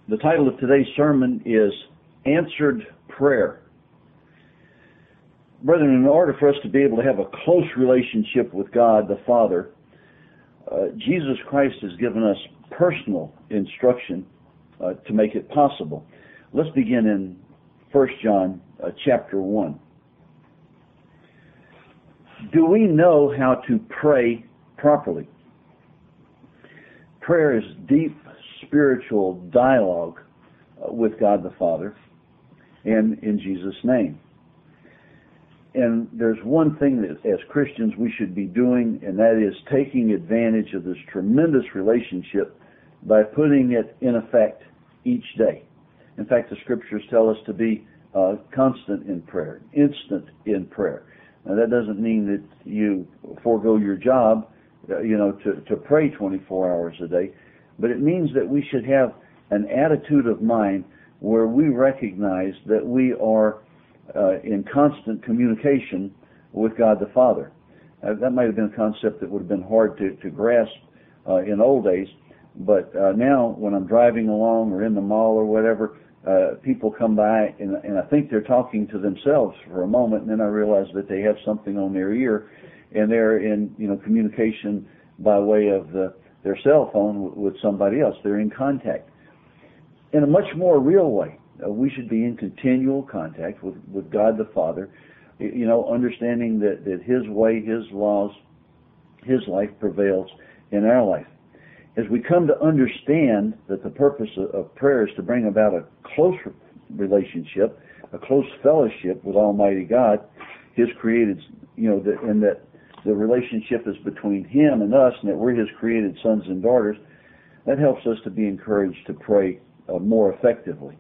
The title of today's sermon is Answered Prayer. Brethren, in order for us to be able to have a close relationship with God the Father, Jesus Christ has given us personal instruction to make it possible. Let's begin in 1 John chapter 1. Do we know how to pray properly? Prayer is deep spiritual dialogue with God the Father and in Jesus' name. And there's one thing that as Christians we should be doing, and that is taking advantage of this tremendous relationship by putting it in effect each day. In fact, the Scriptures tell us to be constant in prayer, instant in prayer. Now that doesn't mean that you forego your job, to pray 24 hours a day, but it means that we should have an attitude of mind where we recognize that we are in constant communication with God the Father. That might have been a concept that would have been hard to grasp in old days, but now when I'm driving along or in the mall or whatever, people come by and I think they're talking to themselves for a moment, and then I realize that they have something on their ear and they're in communication by way of their cell phone with somebody else. They're in contact. In a much more real way, we should be in continual contact with God the Father, understanding that His way, His laws, His life prevails in our life. As we come to understand that the purpose of prayer is to bring about a close relationship, a close fellowship with Almighty God, His created, and that the relationship is between Him and us, and that we're His created sons and daughters, that helps us to be encouraged to pray more effectively.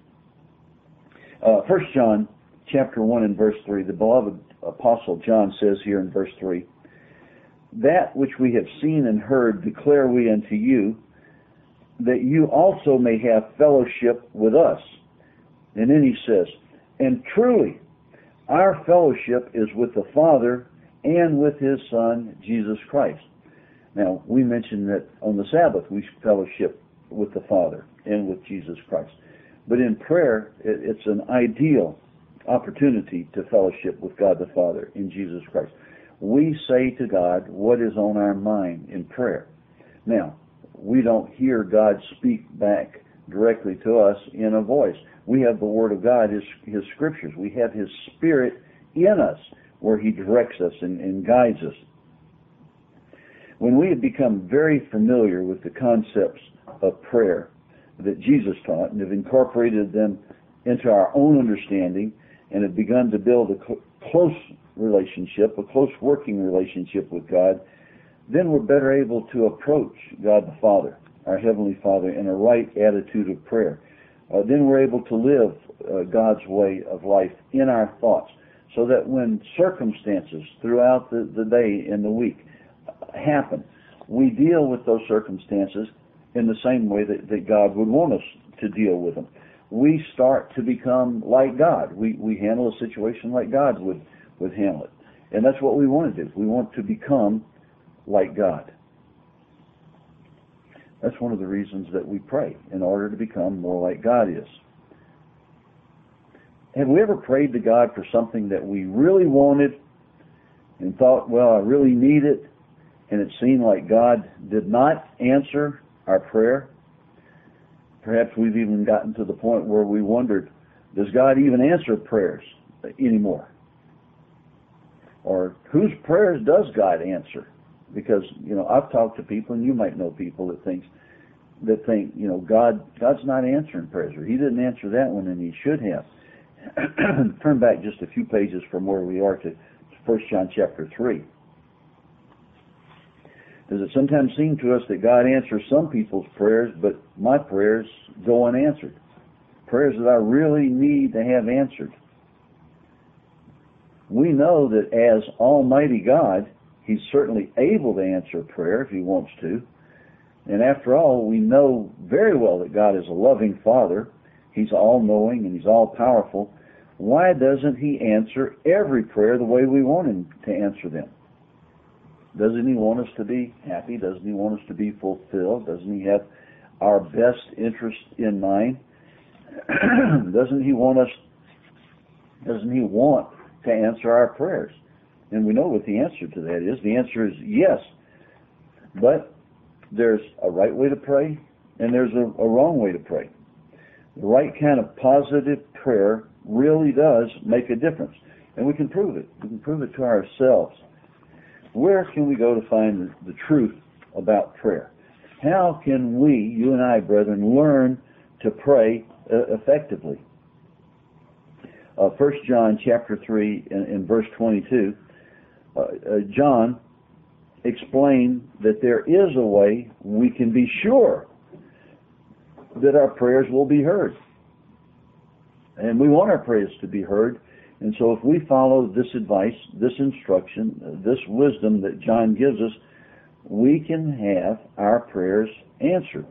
1 John chapter 1 and verse 3, the beloved Apostle John says here in verse 3, "That which we have seen and heard declare we unto you, that you also may have fellowship with us." And then he says, "And truly, our fellowship is with the Father and with His Son, Jesus Christ." Now, we mentioned that on the Sabbath we fellowship with the Father and with Jesus Christ. But in prayer, it's an ideal opportunity to fellowship with God the Father in Jesus Christ. We say to God what is on our mind in prayer. Now, we don't hear God speak back directly to us in a voice. We have the Word of God, His Scriptures. We have His Spirit in us where He directs us and guides us. When we have become very familiar with the concepts of prayer that Jesus taught and have incorporated them into our own understanding and have begun to build a close relationship, a close working relationship with God, then we're better able to approach God the Father, our Heavenly Father, in a right attitude of prayer. Then we're able to live God's way of life in our thoughts, so that when circumstances throughout the day and the week happen, we deal with those circumstances in the same way that God would want us to deal with them. We start to become like God. We handle a situation like God would handle it. And that's what we want to do. We want to become like God. That's one of the reasons that we pray, in order to become more like God is. Have we ever prayed to God for something that we really wanted and thought, well, I really need it, and it seemed like God did not answer our prayer? Perhaps we've even gotten to the point where we wondered, does God even answer prayers anymore? Or whose prayers does God answer? Because, I've talked to people, and you might know people that think, God's not answering prayers, or He didn't answer that one and He should have. Turn back just a few pages from where we are to 1 John chapter 3. Does it sometimes seem to us that God answers some people's prayers, but my prayers go unanswered? Prayers that I really need to have answered. We know that as Almighty God, He's certainly able to answer prayer if He wants to. And after all, we know very well that God is a loving Father. He's all-knowing and He's all-powerful. Why doesn't He answer every prayer the way we want Him to answer them? Doesn't He want us to be happy? Doesn't He want us to be fulfilled? Doesn't He have our best interest in mind? Doesn't He want to answer our prayers? And we know what the answer to that is. The answer is yes. But there's a right way to pray, and there's a wrong way to pray. The right kind of positive prayer really does make a difference. And we can prove it. We can prove it to ourselves. Where can we go to find the truth about prayer? How can we, you and I, brethren, learn to pray effectively? 1 John chapter 3 in verse 22, John explained that there is a way we can be sure that our prayers will be heard. And we want our prayers to be heard. And so if we follow this advice, this instruction, this wisdom that John gives us, we can have our prayers answered.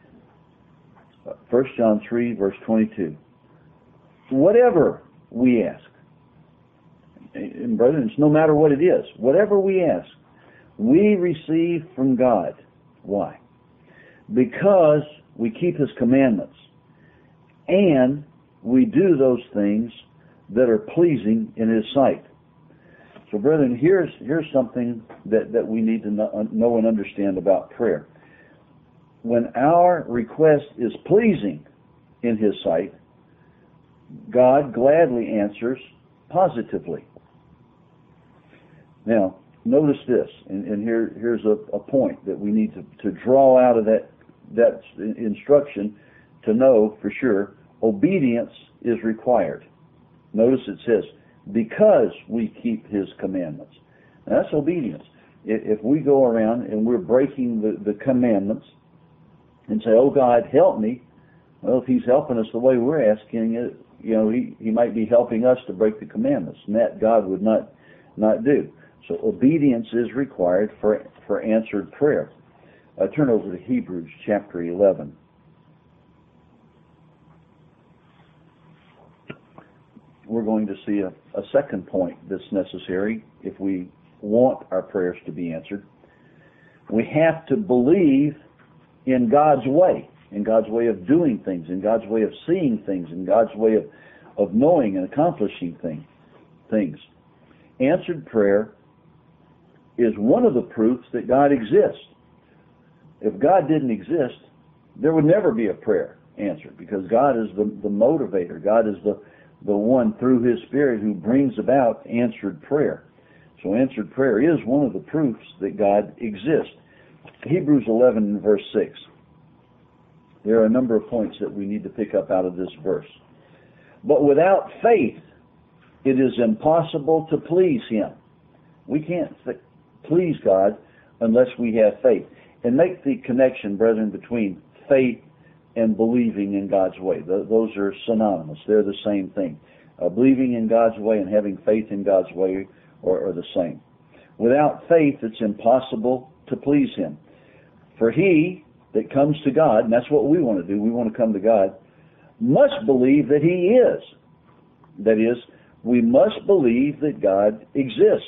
1 John 3, verse 22. Whatever we ask, and brethren, it's no matter what it is, whatever we ask, we receive from God. Why? Because we keep His commandments, and we do those things that are pleasing in His sight. So, brethren, here's something that we need to know and understand about prayer. When our request is pleasing in His sight, God gladly answers positively. Now, notice this, and here's a point that we need to draw out of that instruction to know for sure. Obedience is required. Notice it says, because we keep His commandments. Now, that's obedience. If we go around and we're breaking the commandments and say, oh God, help me, well, if He's helping us the way we're asking it, He might be helping us to break the commandments, and that God would not do. So obedience is required for answered prayer. Turn over to Hebrews chapter 11. We're going to see a second point that's necessary if we want our prayers to be answered. We have to believe in God's way of doing things, in God's way of seeing things, in God's way of knowing and accomplishing things. Answered prayer is one of the proofs that God exists. If God didn't exist, there would never be a prayer answered, because God is the motivator. God is the one through His Spirit who brings about answered prayer. So answered prayer is one of the proofs that God exists. Hebrews 11 verse 6. There are a number of points that we need to pick up out of this verse. But without faith, it is impossible to please Him. We can't please God unless we have faith. And make the connection, brethren, between faith and believing in God's way. Those are synonymous. They're the same thing. Believing in God's way and having faith in God's way are the same. Without faith, it's impossible to please Him. For he that comes to God, and that's what we want to do, we want to come to God, must believe that He is. That is, we must believe that God exists.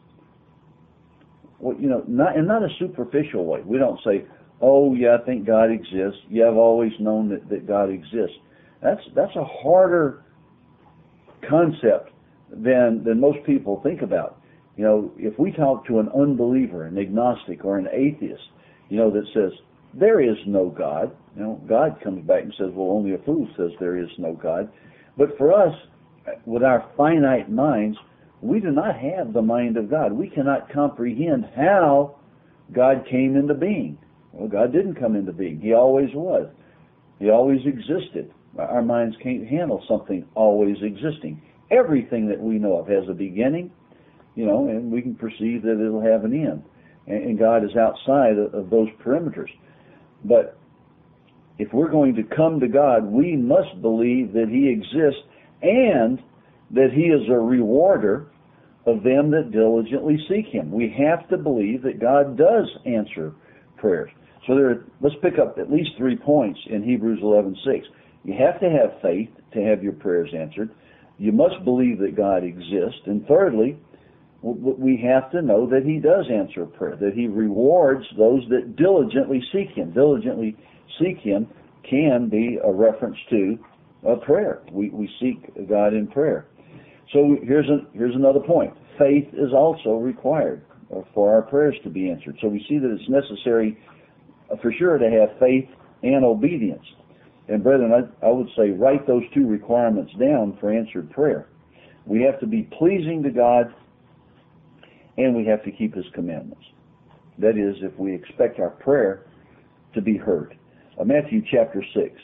Well, not a superficial way. We don't say, oh, yeah, I think God exists. Yeah, I've always known that God exists. That's a harder concept than most people think about. If we talk to an unbeliever, an agnostic, or an atheist, that says, there is no God, God comes back and says, well, only a fool says there is no God. But for us, with our finite minds, we do not have the mind of God. We cannot comprehend how God came into being. Well, God didn't come into being. He always was. He always existed. Our minds can't handle something always existing. Everything that we know of has a beginning, and we can perceive that it'll have an end. And God is outside of those perimeters. But if we're going to come to God, we must believe that He exists and that He is a rewarder of them that diligently seek Him. We have to believe that God does answer prayers. So let's pick up at least 3 points in Hebrews 11:6. You have to have faith to have your prayers answered. You must believe that God exists. And thirdly, we have to know that He does answer prayer, that He rewards those that diligently seek Him. Diligently seek Him can be a reference to prayer. We seek God in prayer. So here's another point. Faith is also required for our prayers to be answered. So we see that it's necessary for sure to have faith and obedience. And brethren, I would say write those two requirements down for answered prayer. We have to be pleasing to God, and we have to keep His commandments. That is, if we expect our prayer to be heard. Matthew chapter 6.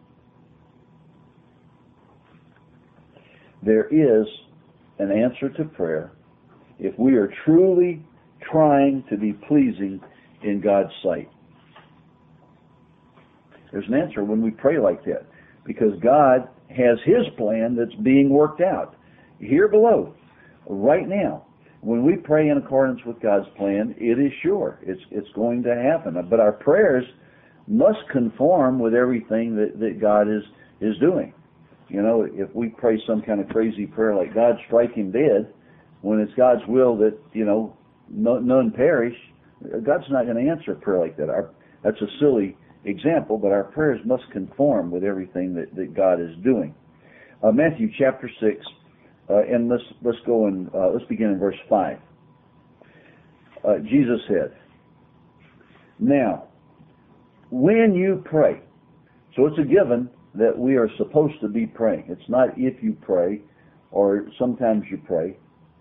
There is an answer to prayer if we are truly trying to be pleasing in God's sight. There's an answer when we pray like that, because God has His plan that's being worked out here below, right now. When we pray in accordance with God's plan, it is sure. It's going to happen. But our prayers must conform with everything that God is doing. You know, if we pray some kind of crazy prayer like, God strike him dead, when it's God's will that, none perish, God's not going to answer a prayer like that. That's a silly example, but our prayers must conform with everything that God is doing. Matthew chapter 6, and let's go and let's begin in verse 5. Jesus said, "Now, when you pray," so it's a given that we are supposed to be praying. It's not if you pray or sometimes you pray.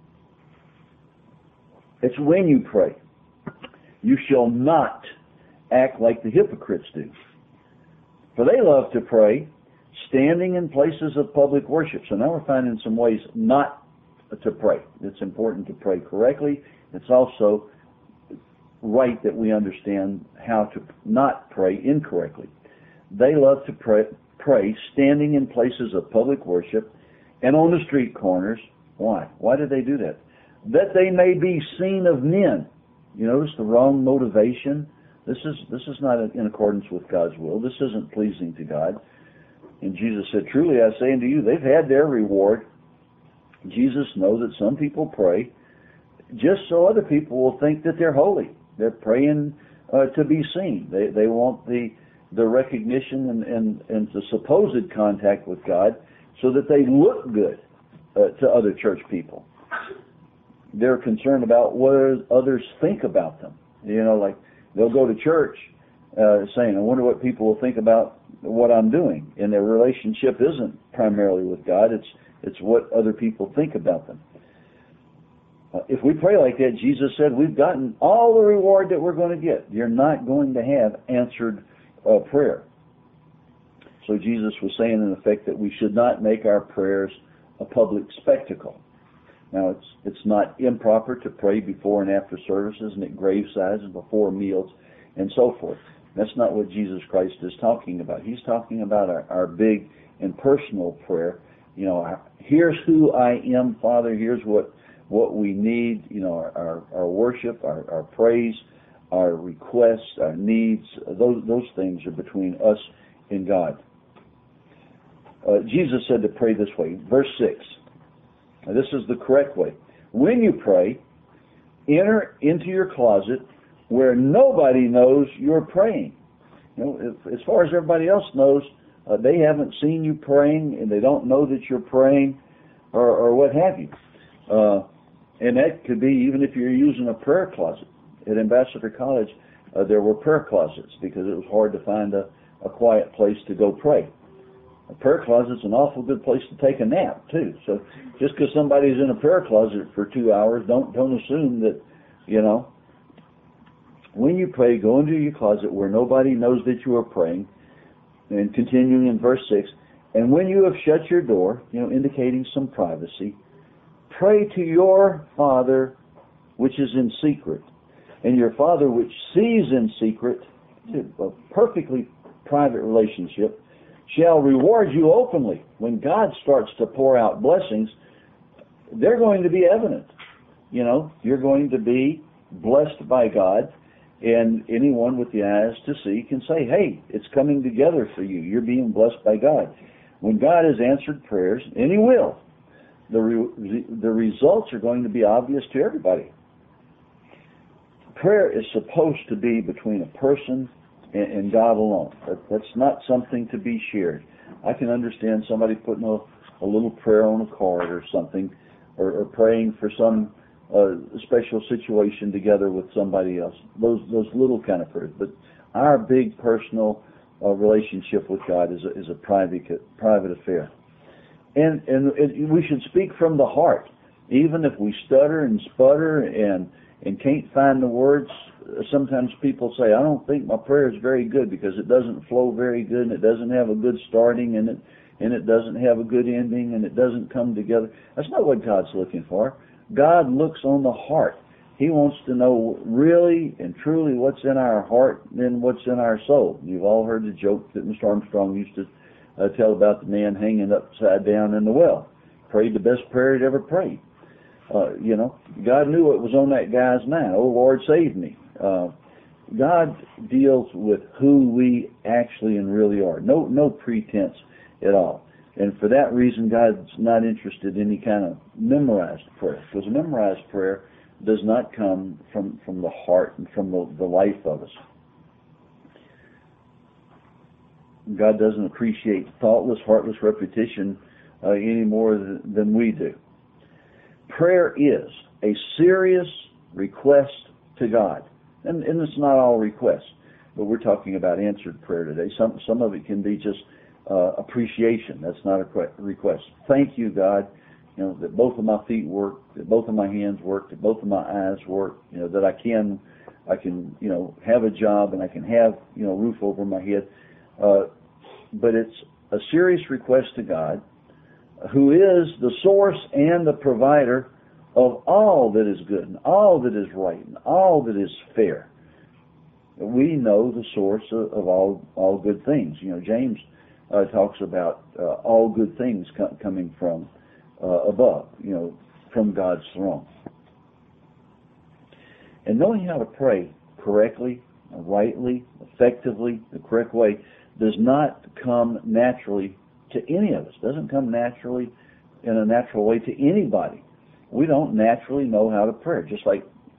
It's when you pray. "You shall not act like the hypocrites do. For they love to pray, standing in places of public worship." So now we're finding some ways not to pray. It's important to pray correctly. It's also right that we understand how to not pray incorrectly. "They love to pray standing in places of public worship and on the street corners." Why? Why do they do that? "That they may be seen of men." You notice the wrong motivation. This is not in accordance with God's will. This isn't pleasing to God. And Jesus said, "Truly I say unto you, they've had their reward." Jesus knows that some people pray just so other people will think that they're holy. They're praying to be seen. They want the recognition and the supposed contact with God so that they look good to other church people. They're concerned about what others think about them. Like they'll go to church saying, "I wonder what people will think about what I'm doing." And their relationship isn't primarily with God. It's what other people think about them. If we pray like that, Jesus said, we've gotten all the reward that we're going to get. You're not going to have answered prayer. So Jesus was saying in effect that we should not make our prayers a public spectacle. Now it's not improper to pray before and after services and at gravesides and before meals and so forth. That's not what Jesus Christ is talking about. He's talking about our big and personal prayer. Here's who I am, Father. Here's what we need. Our worship, our praise, our requests, our needs. Those things are between us and God. Jesus said to pray this way. Verse 6. Now, this is the correct way. "When you pray, enter into your closet where nobody knows you're praying." As far as everybody else knows, they haven't seen you praying and they don't know that you're praying or what have you. And that could be even if you're using a prayer closet. At Ambassador College, there were prayer closets because it was hard to find a quiet place to go pray. A prayer closet's an awful good place to take a nap, too. So just because somebody's in a prayer closet for 2 hours, don't assume that, When you pray, go into your closet where nobody knows that you are praying. And continuing in verse 6, "And when you have shut your door," indicating some privacy, "pray to your Father which is in secret. And your Father which sees in secret," a perfectly private relationship, "shall reward you openly." When God starts to pour out blessings, they're going to be evident. You're going to be blessed by God, and anyone with the eyes to see can say, "Hey, it's coming together for you. You're being blessed by God." When God has answered prayers, and He will, the results are going to be obvious to everybody. Prayer is supposed to be between a person and God alone. That's not something to be shared. I can understand somebody putting a little prayer on a card or something, or praying for some special situation together with somebody else. Those little kind of prayers. But our big personal relationship with God is a private affair. And we should speak from the heart. Even if we stutter and sputter and can't find the words, sometimes people say, I don't think my prayer is very good because it doesn't flow very good, and it doesn't have a good starting, and it doesn't have a good ending, and it doesn't come together. That's not what God's looking for. God looks on the heart. He wants to know really and truly what's in our heart and what's in our soul. You've all heard the joke that Mr. Armstrong used to tell about the man hanging upside down in the well. Prayed the best prayer he'd ever prayed. God knew what was on that guy's mind. Oh, Lord, save me. God deals with who we actually and really are. No pretense at all. And for that reason, God's not interested in any kind of memorized prayer. Because memorized prayer does not come from the heart and from the life of us. God doesn't appreciate thoughtless, heartless repetition any more than we do. Prayer is a serious request to God. And it's not all requests, but we're talking about answered prayer today. Some of it can be just appreciation. That's not a request. Thank you, God, that both of my feet work, that both of my hands work, that both of my eyes work, that I can have a job and I can have, roof over my head. But it's a serious request to God, who is the source and the provider of all that is good and all that is right and all that is fair. We know the source of all good things. James talks about all good things coming from above, from God's throne. And knowing how to pray correctly, rightly, effectively, the correct way, does not come naturally to any of us. It doesn't come naturally in a natural way to anybody. We don't naturally know how to pray, just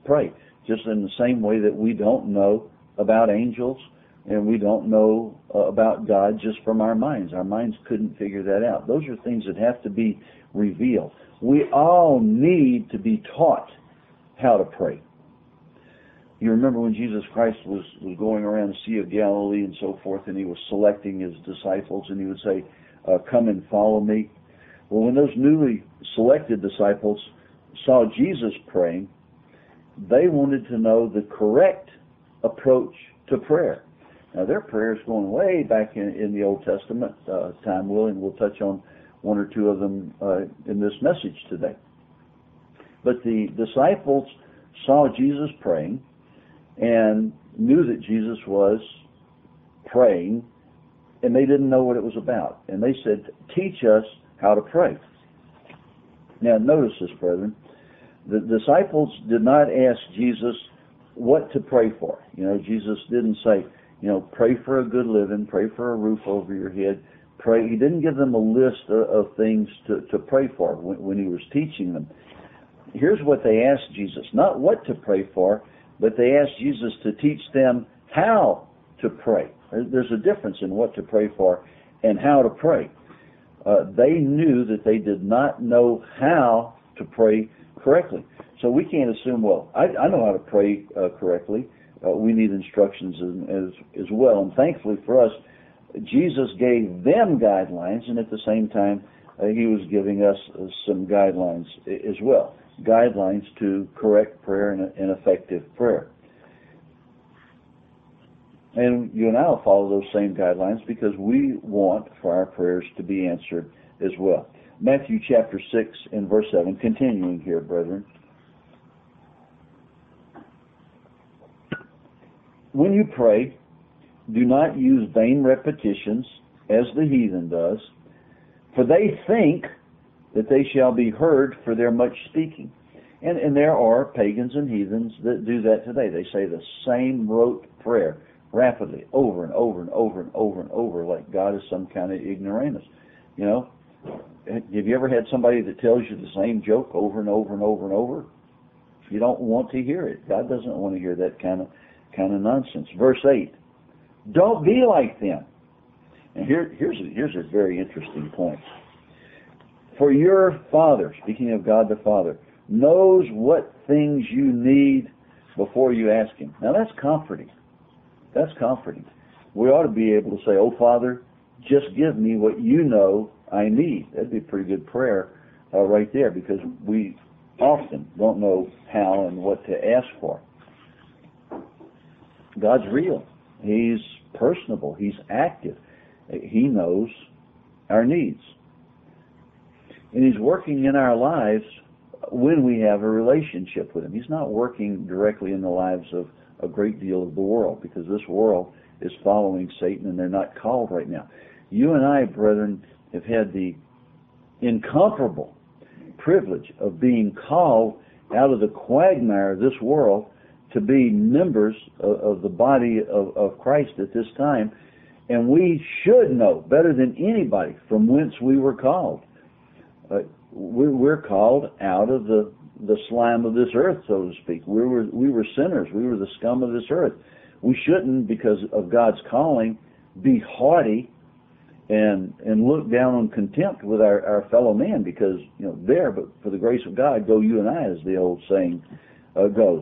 in the same way that we don't know about angels and we don't know about God just from our minds. Our minds couldn't figure that out. Those are things that have to be revealed. We all need to be taught how to pray. You remember when Jesus Christ was going around the Sea of Galilee and so forth, and he was selecting his disciples, and he would say, come and follow me. Well, when those newly selected disciples saw Jesus praying, they wanted to know the correct approach to prayer. Now, their prayers going way back in the Old Testament. Time willing, we'll touch on one or two of them in this message today. But the disciples saw Jesus praying and knew that Jesus was praying, and they didn't know what it was about. And they said, teach us how to pray. Now, notice this, brethren. The disciples did not ask Jesus what to pray for. Jesus didn't say, pray for a good living, pray for a roof over your head, pray. He didn't give them a list of things to pray for when he was teaching them. Here's what they asked Jesus, not what to pray for, but they asked Jesus to teach them how to pray. There's a difference in what to pray for and how to pray. They knew that they did not know how to pray correctly. So we can't assume, well, I know how to pray correctly. We need instructions as well. And thankfully for us, Jesus gave them guidelines, and at the same time, he was giving us some guidelines as well. Guidelines to correct prayer and effective prayer. And you and I will follow those same guidelines because we want for our prayers to be answered as well. Matthew chapter 6 and verse 7, continuing here, brethren. When you pray, do not use vain repetitions as the heathen does, for they think that they shall be heard for their much speaking. And there are pagans and heathens that do that today. They say the same rote prayer rapidly, over and over and over and over and over, like God is some kind of ignoramus. Have you ever had somebody that tells you the same joke over and over and over and over? You don't want to hear it. God doesn't want to hear that kind of nonsense. Verse 8, Don't be like them. And here's a very interesting point. For your Father, speaking of God the Father, knows what things you need before you ask Him. Now that's comforting. That's comforting. We ought to be able to say, oh Father, just give me what you know I need. That'd be a pretty good prayer right there, because we often don't know how and what to ask for. God's real. He's personable. He's active. He knows our needs. And He's working in our lives when we have a relationship with Him. He's not working directly in the lives of a great deal of the world, because this world is following Satan and they're not called right now. You and I, brethren, have had the incomparable privilege of being called out of the quagmire of this world to be members of the body of Christ at this time. And we should know better than anybody from whence we were called. We're called out of the slime of this earth, so to speak. We were sinners. We were the scum of this earth. We shouldn't, because of God's calling, be haughty and look down on contempt with our fellow man, because there, but for the grace of God, go you and I, as the old saying goes.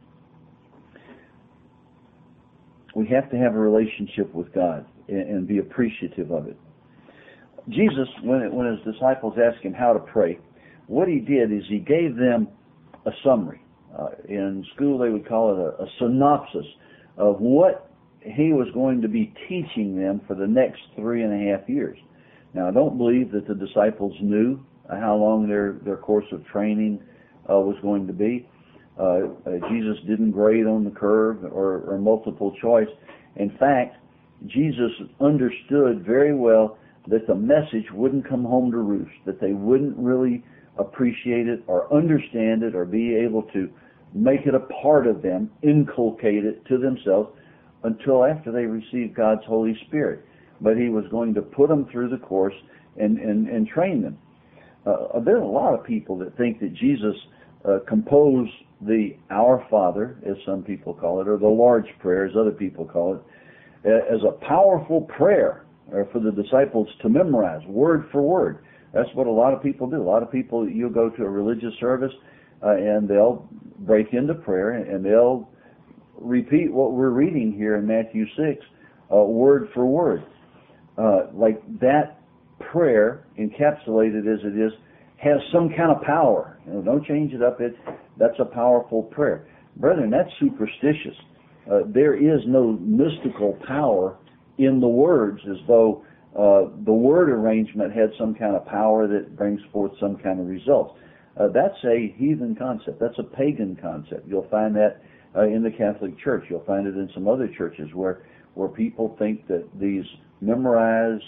We have to have a relationship with God and be appreciative of it. Jesus, when His disciples asked Him how to pray, what He did is He gave them a summary. In school they would call it a synopsis of what He was going to be teaching them for the next 3.5 years. Now, I don't believe that the disciples knew how long their course of training was going to be. Jesus didn't grade on the curve or multiple choice. In fact, Jesus understood very well that the message wouldn't come home to roost, that they wouldn't really appreciate it or understand it or be able to make it a part of them, inculcate it to themselves, until after they received God's Holy Spirit. But He was going to put them through the course and train them. There are a lot of people that think that Jesus composed the Our Father, as some people call it, or the Lord's Prayer, as other people call it, as a powerful prayer for the disciples to memorize word for word. That's what a lot of people do. A lot of people, you'll go to a religious service and they'll break into prayer and they'll repeat what we're reading here in Matthew 6, word for word. Like that prayer, encapsulated as it is, has some kind of power. Don't change it up. That's a powerful prayer. Brethren, that's superstitious. There is no mystical power in the words, as though the word arrangement had some kind of power that brings forth some kind of results. That's a heathen concept. That's a pagan concept. You'll find that in the Catholic Church. You'll find it in some other churches where people think that these memorized,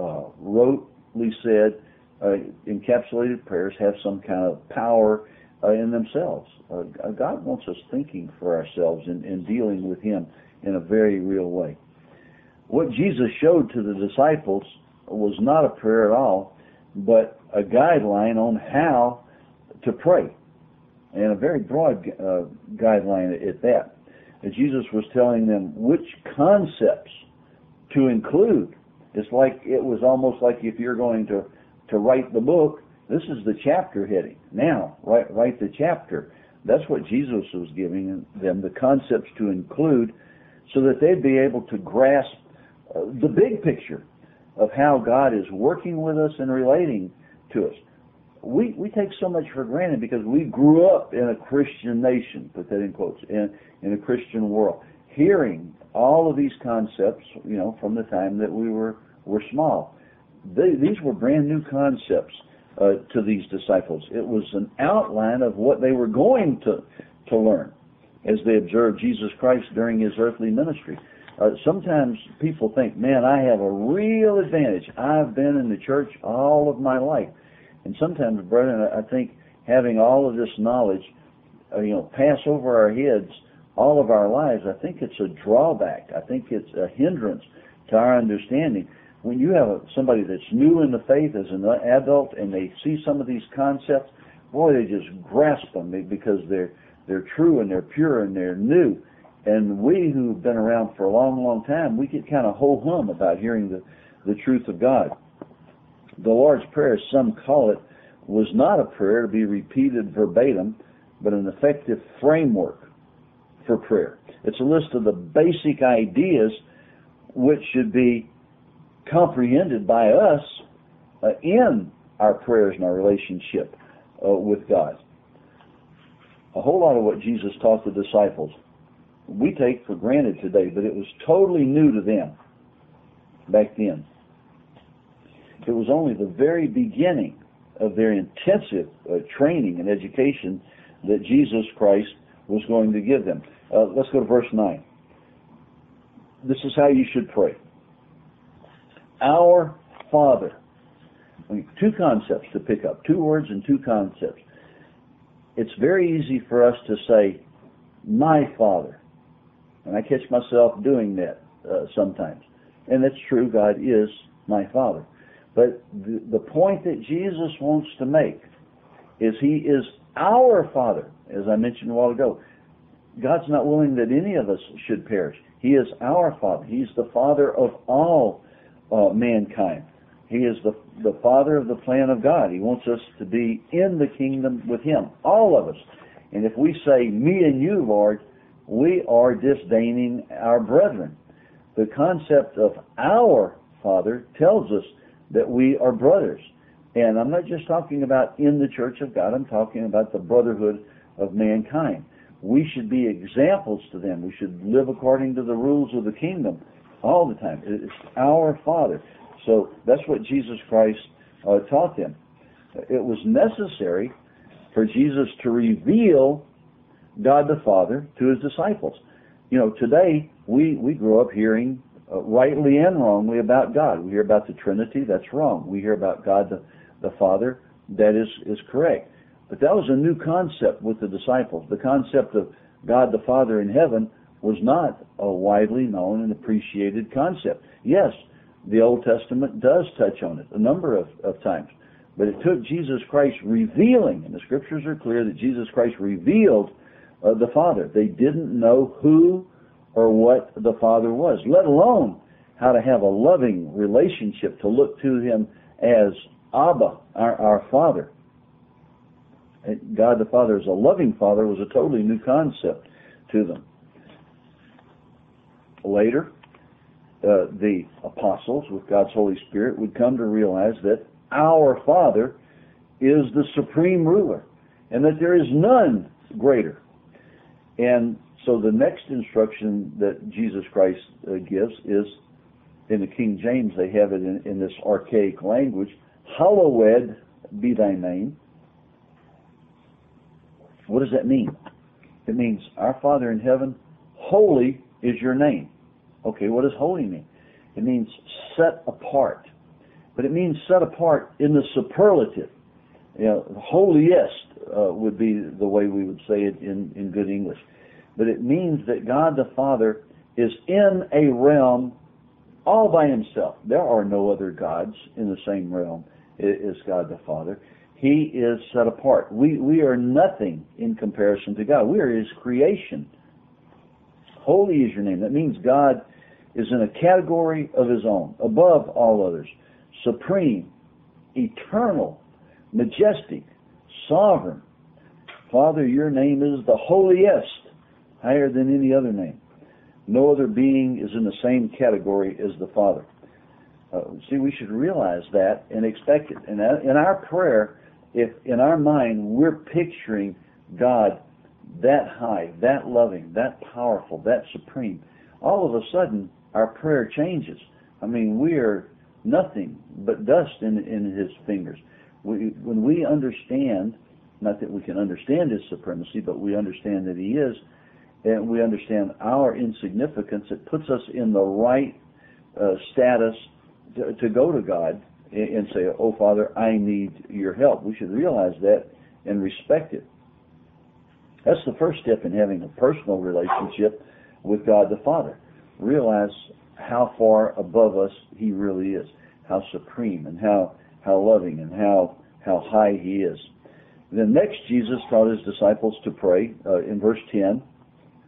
rotely said, encapsulated prayers have some kind of power in themselves. God wants us thinking for ourselves and dealing with Him in a very real way. What Jesus showed to the disciples was not a prayer at all, but a guideline on how to pray, and a very broad guideline at that. And Jesus was telling them which concepts to include. It's like, it was almost like if you're going to write the book, this is the chapter heading. Now, write the chapter. That's what Jesus was giving them, the concepts to include, so that they'd be able to grasp the big picture of how God is working with us and relating to us. We take so much for granted because we grew up in a Christian nation, put that in quotes, in a Christian world, hearing all of these concepts, from the time that we were small. These were brand new concepts to these disciples. It was an outline of what they were going to learn as they observed Jesus Christ during His earthly ministry. Sometimes people think, man, I have a real advantage. I've been in the church all of my life. And sometimes, brethren, I think having all of this knowledge, pass over our heads all of our lives, I think it's a drawback. I think it's a hindrance to our understanding. When you have somebody that's new in the faith as an adult and they see some of these concepts, boy, they just grasp them because they're true and they're pure and they're new. And we who've been around for a long, long time, we get kind of ho-hum about hearing the truth of God. The Lord's Prayer, as some call it, was not a prayer to be repeated verbatim, but an effective framework for prayer. It's a list of the basic ideas which should be comprehended by us in our prayers and our relationship with God. A whole lot of what Jesus taught the disciples we take for granted today, but it was totally new to them back then. It was only the very beginning of their intensive training and education that Jesus Christ was going to give them. Let's go to verse 9. This is how you should pray. Our Father. Two concepts to pick up. Two words and two concepts. It's very easy for us to say, my Father. And I catch myself doing that sometimes. And that's true, God is my Father. But the point that Jesus wants to make is He is our Father, as I mentioned a while ago. God's not willing that any of us should perish. He is our Father. He's the Father of all mankind. He is the Father of the plan of God. He wants us to be in the kingdom with Him, all of us. And if we say, me and you, Lord, we are disdaining our brethren. The concept of our Father tells us that we are brothers. And I'm not just talking about in the church of God. I'm talking about the brotherhood of mankind. We should be examples to them. We should live according to the rules of the kingdom all the time. It's our Father. So that's what Jesus Christ taught them. It was necessary for Jesus to reveal God the Father to His disciples. You know, today we grow up hearing rightly and wrongly about God. We hear about the Trinity, that's wrong. We hear about God the Father, that is correct. But that was a new concept with the disciples. The concept of God the Father in heaven was not a widely known and appreciated concept. Yes, the Old Testament does touch on it a number of times. But it took Jesus Christ revealing, and the Scriptures are clear that Jesus Christ revealed the Father. They didn't know who or what the Father was, let alone how to have a loving relationship, to look to Him as Abba, our Father. God the Father as a loving Father was a totally new concept to them. Later, the apostles, with God's Holy Spirit, would come to realize that our Father is the supreme ruler, and that there is none greater. And so the next instruction that Jesus Christ gives is, in the King James, they have it in this archaic language, hallowed be thy name. What does that mean? It means, our Father in heaven, holy is your name. Okay, what does holy mean? It means set apart. But it means set apart in the superlative. You know, holiest would be the way we would say it in good English. But it means that God the Father is in a realm all by Himself. There are no other gods in the same realm as God the Father. He is set apart. We are nothing in comparison to God. We are His creation. Holy is your name. That means God is in a category of His own, above all others. Supreme, eternal, majestic, sovereign. Father, your name is the holiest, higher than any other name. No other being is in the same category as the Father. See, we should realize that and expect it. And in our prayer, if in our mind we're picturing God that high, that loving, that powerful, that supreme, all of a sudden our prayer changes. I mean, we are nothing but dust in His fingers. When we understand, not that we can understand His supremacy, but we understand that He is, and we understand our insignificance, it puts us in the right status to go to God and say, oh, Father, I need your help. We should realize that and respect it. That's the first step in having a personal relationship with God the Father. Realize how far above us He really is, how supreme and how loving and how high He is. Then next, Jesus taught His disciples to pray in verse 10,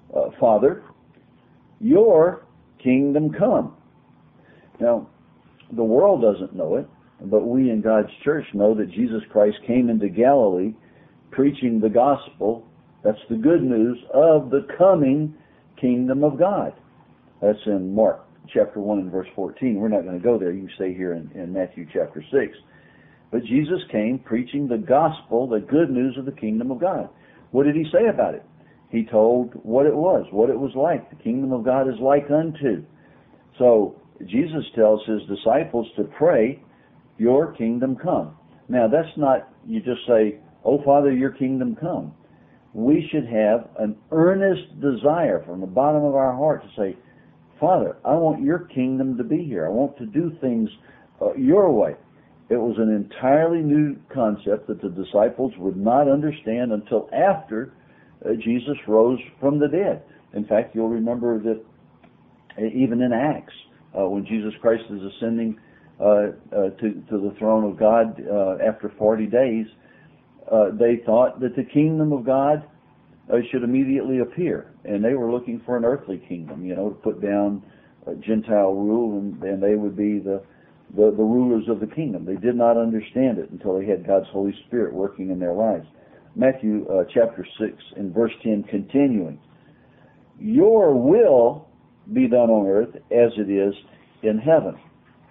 Father, your kingdom come. Now, the world doesn't know it, but we in God's church know that Jesus Christ came into Galilee preaching the gospel. That's the good news of the coming kingdom of God. That's in Mark chapter 1 and verse 14. We're not going to go there. You can stay here in Matthew chapter 6. But Jesus came preaching the gospel, the good news of the kingdom of God. What did he say about it? He told what it was like. The kingdom of God is like unto. So Jesus tells his disciples to pray, your kingdom come. Now that's not, you just say, oh Father, your kingdom come. We should have an earnest desire from the bottom of our heart to say, Father, I want your kingdom to be here. I want to do things your way. It was an entirely new concept that the disciples would not understand until after Jesus rose from the dead. In fact, you'll remember that even in Acts, when Jesus Christ is ascending to the throne of God after 40 days, they thought that the kingdom of God should immediately appear. And they were looking for an earthly kingdom, to put down Gentile rule, and they would be the rulers of the kingdom. They did not understand it until they had God's Holy Spirit working in their lives. Matthew chapter 6 and verse 10 continuing. Your will be done on earth as it is in heaven.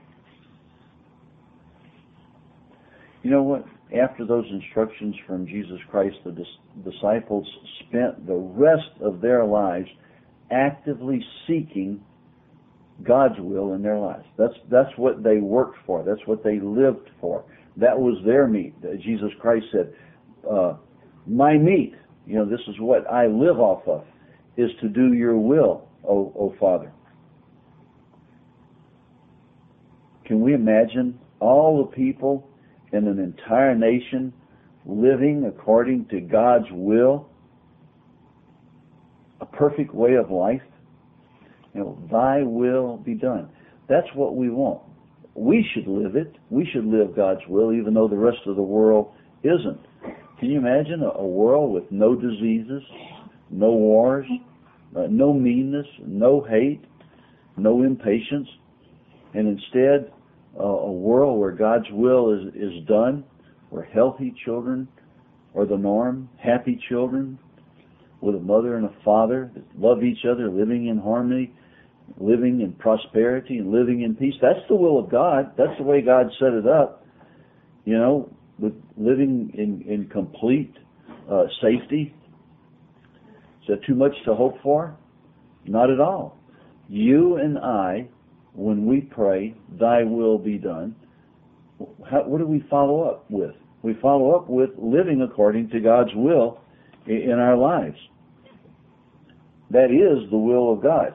You know what? After those instructions from Jesus Christ, the disciples spent the rest of their lives actively seeking God's will in their lives. That's what they worked for. That's what they lived for. That was their meat. Jesus Christ said, my meat, this is what I live off of, is to do your will, O Father. Can we imagine all the people in an entire nation living according to God's will? A perfect way of life? Thy will be done. That's what we want. We should live it. We should live God's will, even though the rest of the world isn't. Can you imagine a world with no diseases, no wars, no meanness, no hate, no impatience, and instead a world where God's will is done, where healthy children are the norm, happy children with a mother and a father that love each other, living in harmony, living in prosperity, and living in peace? That's the will of God. That's the way God set it up. With living in complete safety. Is that too much to hope for? Not at all. You and I, when we pray, thy will be done, what do we follow up with? We follow up with living according to God's will in our lives. That is the will of God.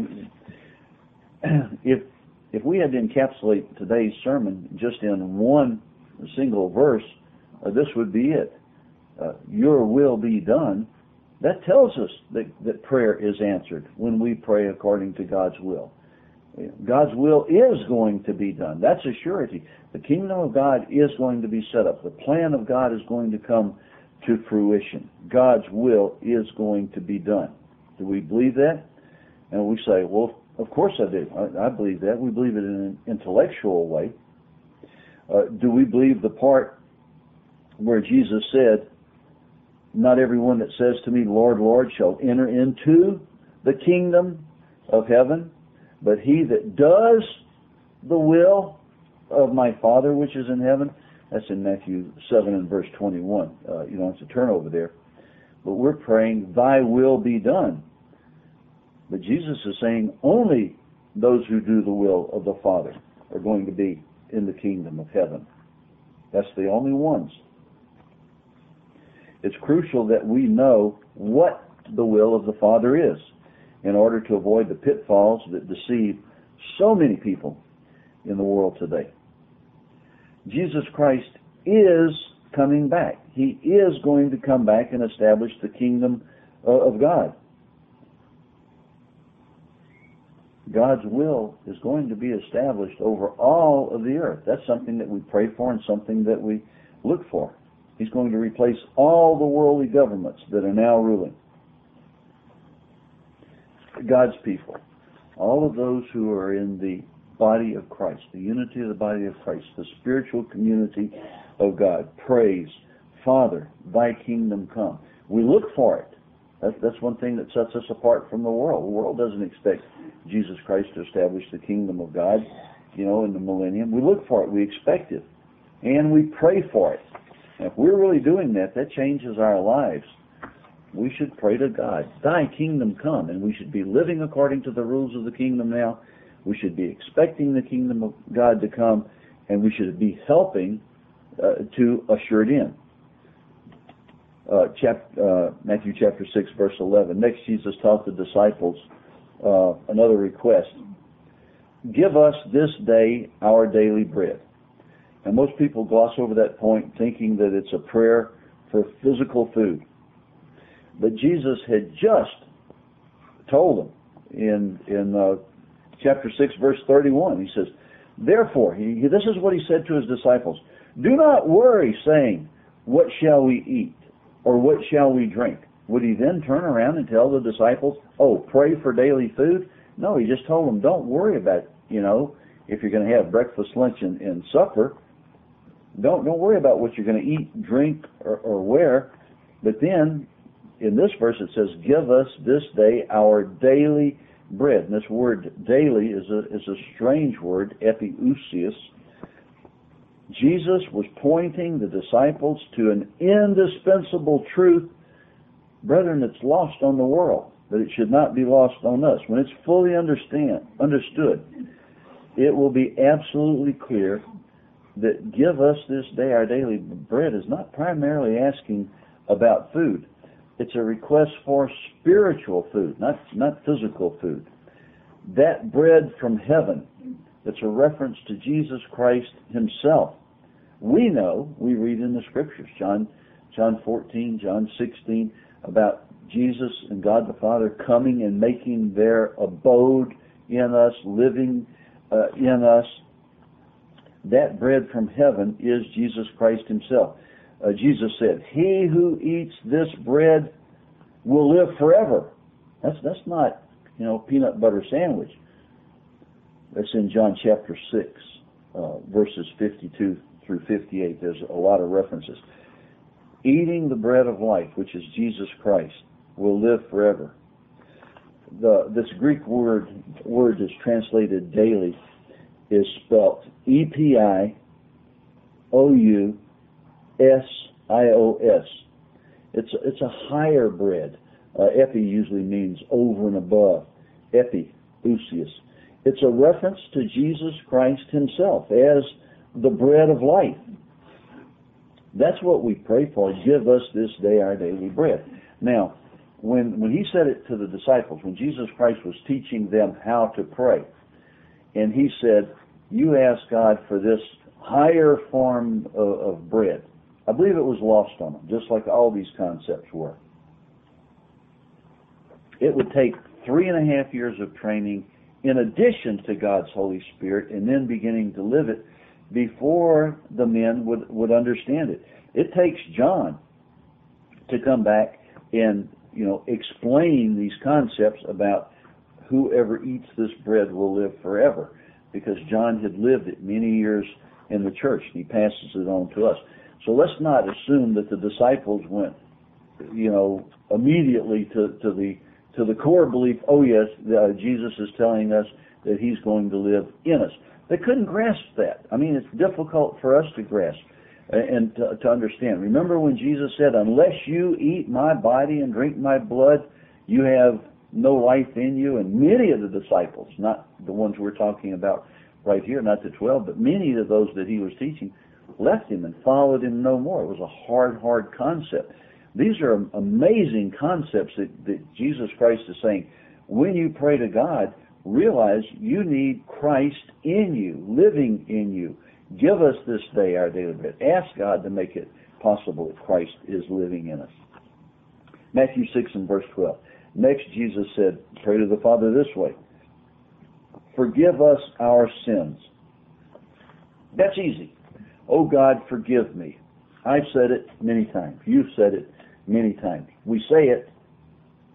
If we had to encapsulate today's sermon just in one single verse, this would be it. Your will be done. That tells us that prayer is answered when we pray according to God's will. God's will is going to be done. That's a surety. The kingdom of God is going to be set up. The plan of God is going to come to fruition. God's will is going to be done. Do we believe that? And we say, well, of course I do. I believe that. We believe it in an intellectual way. Do we believe the part where Jesus said, not everyone that says to me, Lord, Lord, shall enter into the kingdom of heaven, but he that does the will of my Father which is in heaven? That's in Matthew 7 and verse 21. You don't have to turn over there. But we're praying, thy will be done. But Jesus is saying only those who do the will of the Father are going to be in the kingdom of heaven. That's the only ones. It's crucial that we know what the will of the Father is in order to avoid the pitfalls that deceive so many people in the world today. Jesus Christ is coming back. He is going to come back and establish the kingdom of God. God's will is going to be established over all of the earth. That's something that we pray for and something that we look for. He's going to replace all the worldly governments that are now ruling. God's people, all of those who are in the body of Christ, the unity of the body of Christ, the spiritual community of God, praise, Father, thy kingdom come. We look for it. That's one thing that sets us apart from the world. The world doesn't expect Jesus Christ to establish the kingdom of God, in the millennium. We look for it. We expect it. And we pray for it. And if we're really doing that, that changes our lives. We should pray to God, thy kingdom come. And we should be living according to the rules of the kingdom now. We should be expecting the kingdom of God to come. And we should be helping to usher it in. Matthew chapter 6, verse 11. Next, Jesus taught the disciples another request. Give us this day our daily bread. And most people gloss over that point thinking that it's a prayer for physical food. But Jesus had just told them in chapter 6, verse 31, he says, therefore, this is what he said to his disciples, do not worry, saying, what shall we eat? Or what shall we drink? Would he then turn around and tell the disciples, pray for daily food? No, he just told them, don't worry about, if you're going to have breakfast, lunch, and supper. Don't worry about what you're going to eat, drink, or wear. But then, in this verse, it says, give us this day our daily bread. And this word daily is a strange word, epiousios. Jesus was pointing the disciples to an indispensable truth, brethren, that's lost on the world, but it should not be lost on us. When it's fully understood, it will be absolutely clear that give us this day our daily bread is not primarily asking about food. It's a request for spiritual food, not physical food. That bread from heaven, it's a reference to Jesus Christ himself. We know, we read in the scriptures, John 14, John 16, about Jesus and God the Father coming and making their abode in us, living in us. That bread from heaven is Jesus Christ himself. Jesus said, he who eats this bread will live forever. That's not, peanut butter sandwich. That's in John chapter 6, verses 52 through 58. There's a lot of references. Eating the bread of life, which is Jesus Christ, will live forever. This Greek word is translated daily, is spelt EPIOUSIOS. It's a higher bread. Epi usually means over and above. Epiousios. It's a reference to Jesus Christ himself as the bread of life. That's what we pray for. Give us this day our daily bread. Now, when he said it to the disciples, when Jesus Christ was teaching them how to pray, and he said, you ask God for this higher form of bread, I believe it was lost on them, just like all these concepts were. It would take 3.5 years of training in addition to God's Holy Spirit, and then beginning to live it before the men would understand it. It takes John to come back and explain these concepts about whoever eats this bread will live forever, because John had lived it many years in the church, and he passes it on to us. So let's not assume that the disciples went, immediately to the core belief, yes, Jesus is telling us that he's going to live in us. They couldn't grasp that. I mean, it's difficult for us to grasp and to understand. Remember when Jesus said, unless you eat my body and drink my blood, you have no life in you? And many of the disciples, not the ones we're talking about right here, not the 12, but many of those that he was teaching, left him and followed him no more. It was a hard concept. These are amazing concepts that Jesus Christ is saying. When you pray to God, realize you need Christ in you, living in you. Give us this day our daily bread. Ask God to make it possible that Christ is living in us. Matthew 6 and verse 12. Next, Jesus said, pray to the Father this way. Forgive us our sins. That's easy. Oh God, forgive me. I've said it many times. You've said it many times. We say it,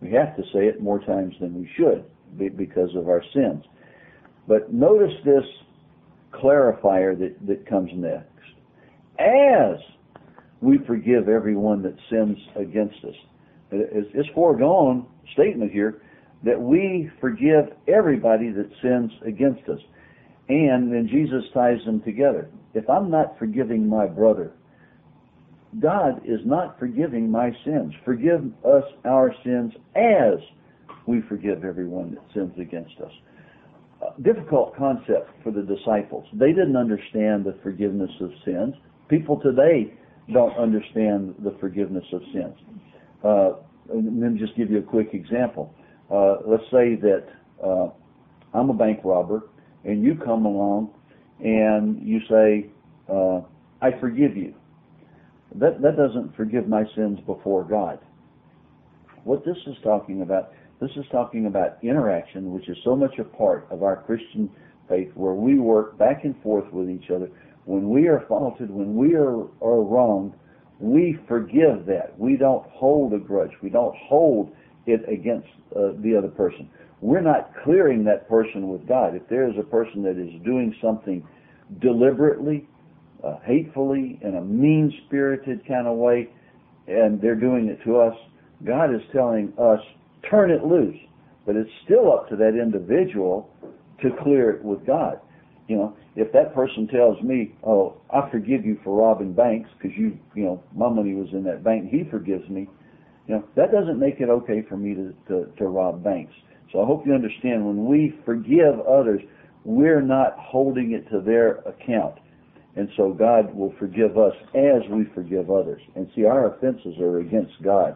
We have to say it more times than we should because of our sins. But notice this clarifier that comes next. As we forgive everyone that sins against us. It's foregone statement here that we forgive everybody that sins against us. And then Jesus ties them together. If I'm not forgiving my brother, God is not forgiving my sins. Forgive us our sins as we forgive everyone that sins against us. Difficult concept for the disciples. They didn't understand the forgiveness of sins. People today don't understand the forgiveness of sins. Let me just give you a quick example. Let's say that I'm a bank robber, and you come along and you say, I forgive you. That doesn't forgive my sins before God. What this is talking about interaction, which is so much a part of our Christian faith, where we work back and forth with each other. When we are faulted, when we are wronged, we forgive that. We don't hold a grudge. We don't hold it against the other person. We're not clearing that person with God. If there is a person that is doing something deliberately, hatefully, in a mean-spirited kind of way, and they're doing it to us, God is telling us, turn it loose. But it's still up to that individual to clear it with God. You know, if that person tells me, oh, I forgive you for robbing banks because you know, my money was in that bank, he forgives me, you know, that doesn't make it okay for me to rob banks. So I hope you understand, when we forgive others, we're not holding it to their account. And so God will forgive us as we forgive others. And see, our offenses are against God.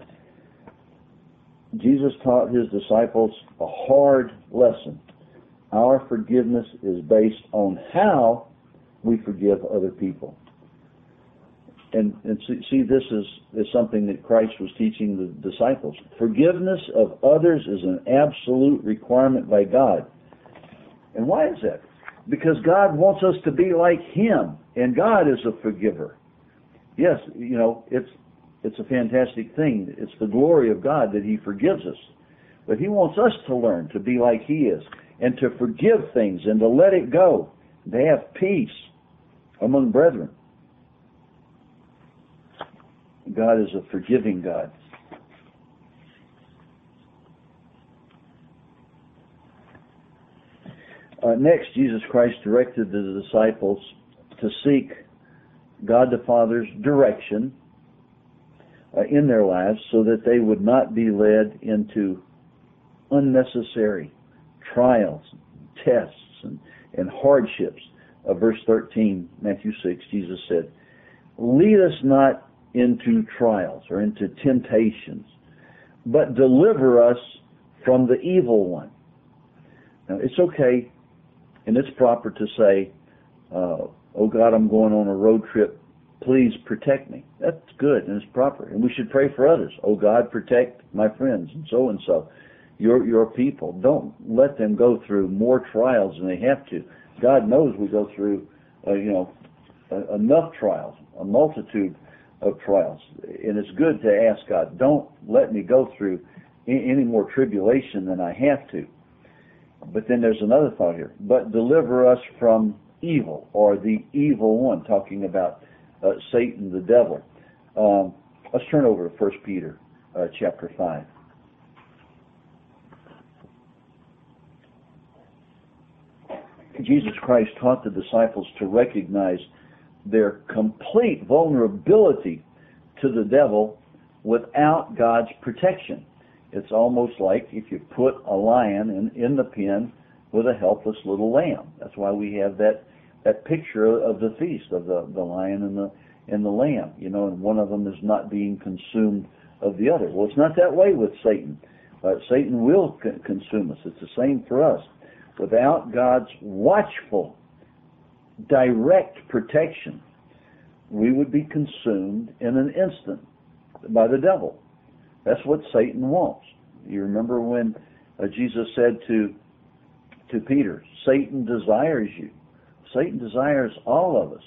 Jesus taught his disciples a hard lesson. Our forgiveness is based on how we forgive other people. And see, this is something that Christ was teaching the disciples. Forgiveness of others is an absolute requirement by God. And why is that? Because God wants us to be like him, and God is a forgiver. Yes, you know, it's a fantastic thing. It's the glory of God that he forgives us. But he wants us to learn to be like he is, and to forgive things and to let it go, to have peace among brethren. God is a forgiving God. Next, Jesus Christ directed the disciples to seek God the Father's direction in their lives so that they would not be led into unnecessary trials, tests, and hardships. Verse 13, Matthew 6, Jesus said, lead us not into trials or into temptations, but deliver us from the evil one. Now, it's okay and it's proper to say, oh God, I'm going on a road trip. Please protect me. That's good and it's proper. And we should pray for others. Oh God, protect my friends and so. Your people. Don't let them go through more trials than they have to. God knows we go through, enough trials, a multitude of trials. And it's good to ask God, don't let me go through any more tribulation than I have to. But then there's another thought here. But deliver us from evil, or the evil one, talking about Satan, the devil. Let's turn over to 1 Peter chapter 5. Jesus Christ taught the disciples to recognize their complete vulnerability to the devil without God's protection. It's almost like if you put a lion in the pen with a helpless little lamb. That's why we have that picture of the feast of the lion and the lamb, you know, and one of them is not being consumed of the other. Well, it's not that way with Satan. Satan will consume us. It's the same for us. Without God's watchful, direct protection, we would be consumed in an instant by the devil. That's what Satan wants. You remember when Jesus said to Peter, Satan desires you. Satan desires all of us.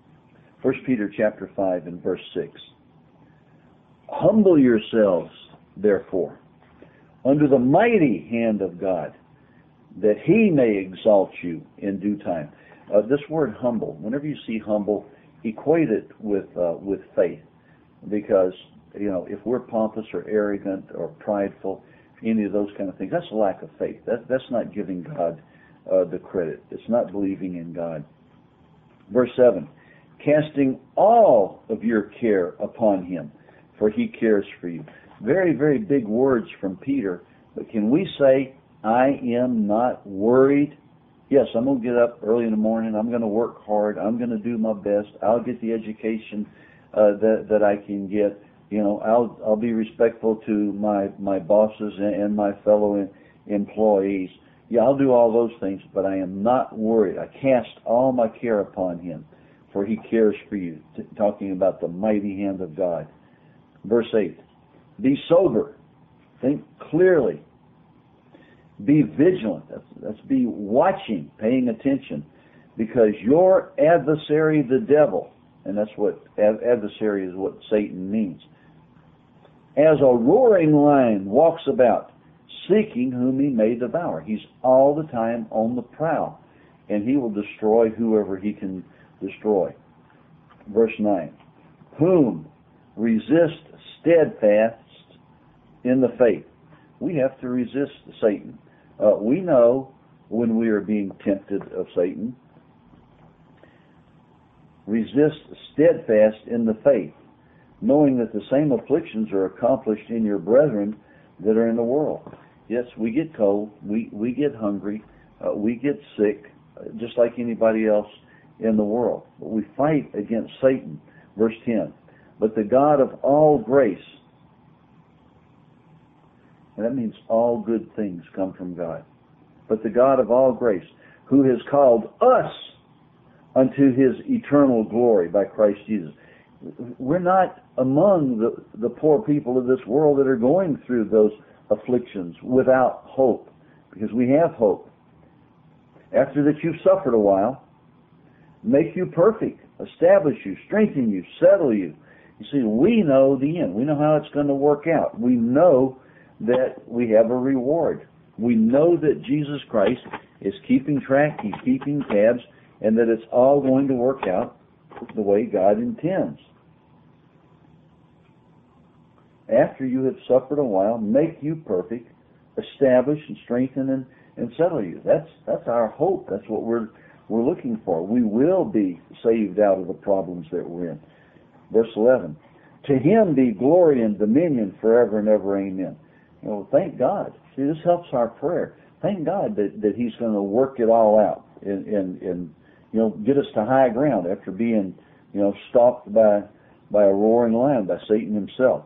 1 Peter chapter 5 and verse 6. Humble yourselves, therefore, under the mighty hand of God, that he may exalt you in due time. This word humble, whenever you see humble, equate it with faith. Because, if we're pompous or arrogant or prideful, any of those kind of things, that's a lack of faith. That's not giving God the credit. It's not believing in God. Verse 7, casting all of your care upon him, for he cares for you. Very, very big words from Peter, but can we say, I am not worried? Yes, I'm going to get up early in the morning. I'm going to work hard. I'm going to do my best. I'll get the education that I can get. I'll be respectful to my bosses and my fellow employees. Yeah, I'll do all those things, but I am not worried. I cast all my care upon him, for he cares for you. Talking about the mighty hand of God. Verse 8, be sober. Think clearly. Be vigilant. That's be watching, paying attention, because your adversary, the devil, and that's what adversary is, what Satan means, as a roaring lion walks about, seeking whom he may devour. He's all the time on the prowl, and he will destroy whoever he can destroy. Verse 9, whom resist steadfast in the faith. We have to resist Satan. We know when we are being tempted of Satan. Resist steadfast in the faith, knowing that the same afflictions are accomplished in your brethren that are in the world. Yes, we get cold, we get hungry, we get sick, just like anybody else in the world. But we fight against Satan. Verse 10, but the God of all grace, and that means all good things come from God. But the God of all grace, who has called us unto his eternal glory by Christ Jesus. We're not among the poor people of this world that are going through those afflictions without hope, because we have hope. After that you've suffered a while, make you perfect, establish you, strengthen you, settle you. You see, we know the end. We know how it's going to work out. We know that we have a reward. We know that Jesus Christ is keeping track, he's keeping tabs, and that it's all going to work out the way God intends. After you have suffered a while, make you perfect, establish and strengthen and settle you. That's our hope. That's what we're looking for. We will be saved out of the problems that we're in. Verse 11, to him be glory and dominion forever and ever. Amen. Thank God. See, this helps our prayer. Thank God that he's going to work it all out and get us to high ground after being, stalked by a roaring lion, by Satan himself.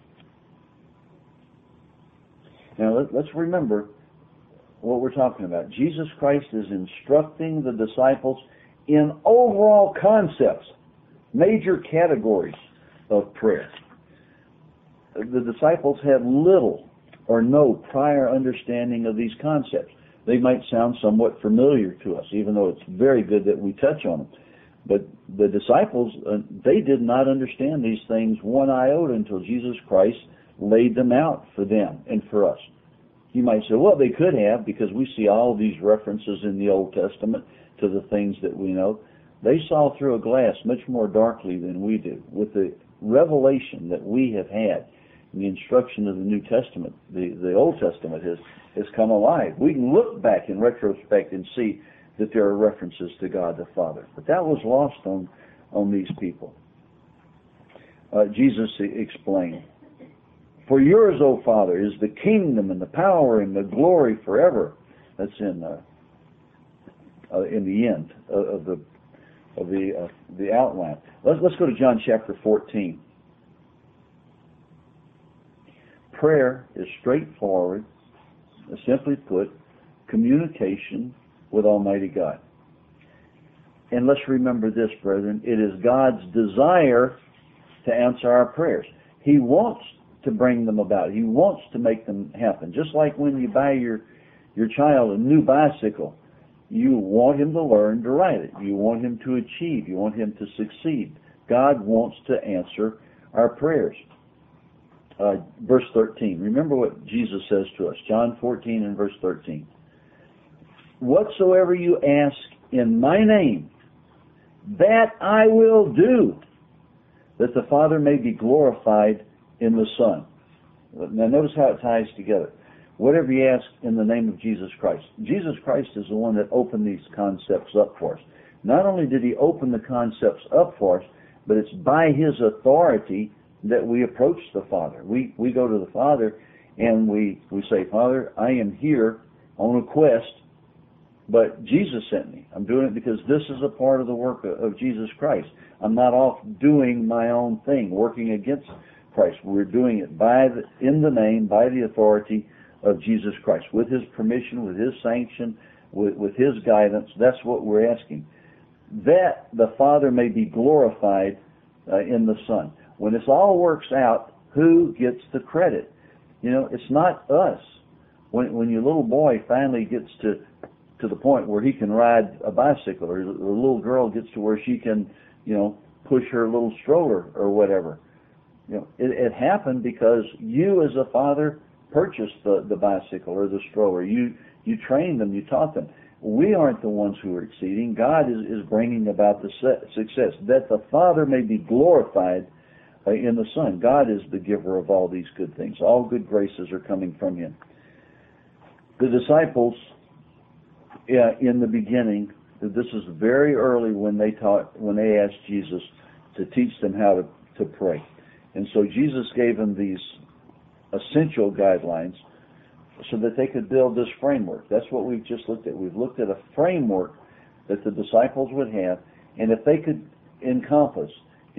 Now, let's remember what we're talking about. Jesus Christ is instructing the disciples in overall concepts, major categories of prayer. The disciples had little or no prior understanding of these concepts. They might sound somewhat familiar to us, even though it's very good that we touch on them. But the disciples, they did not understand these things one iota until Jesus Christ laid them out for them and for us. You might say, well, they could have, because we see all of these references in the Old Testament to the things that we know. They saw through a glass much more darkly than we do. With the revelation that we have had, the instruction of the New Testament, the Old Testament has come alive. We can look back in retrospect and see that there are references to God the Father. But that was lost on these people. Jesus explained, for yours, O Father, is the kingdom and the power and the glory forever. That's in the end of the outline. Let's go to John chapter 14. Prayer is straightforward, simply put, communication with Almighty God. And let's remember this, brethren, it is God's desire to answer our prayers. He wants to bring them about. He wants to make them happen. Just like when you buy your child a new bicycle, you want him to learn to ride it. You want him to achieve. You want him to succeed. God wants to answer our prayers. verse 13. Remember what Jesus says to us. John 14 and verse 13. Whatsoever you ask in my name, that I will do, that the Father may be glorified in the Son. Now notice how it ties together. Whatever you ask in the name of Jesus Christ. Jesus Christ is the one that opened these concepts up for us. Not only did he open the concepts up for us, but it's by his authority that we approach the Father. We go to the Father and we say, Father, I am here on a quest, but Jesus sent me. I'm doing it because this is a part of the work of Jesus Christ. I'm not off doing my own thing, working against Christ. We're doing it in the name, by the authority of Jesus Christ, with his permission, with his sanction, with his guidance. That's what we're asking. That the Father may be glorified in the Son. When this all works out, who gets the credit? You know, it's not us. When your little boy finally gets to the point where he can ride a bicycle, or the little girl gets to where she can, push her little stroller or whatever. It happened because you as a father purchased the bicycle or the stroller. You trained them, you taught them. We aren't the ones who are exceeding. God is bringing about the success, that the Father may be glorified in the Son. God is the giver of all these good things. All good graces are coming from him. The disciples, in the beginning, this is very early when they asked Jesus to teach them how to pray. And so Jesus gave them these essential guidelines so that they could build this framework. That's what we've just looked at. We've looked at a framework that the disciples would have, and if they could encompass,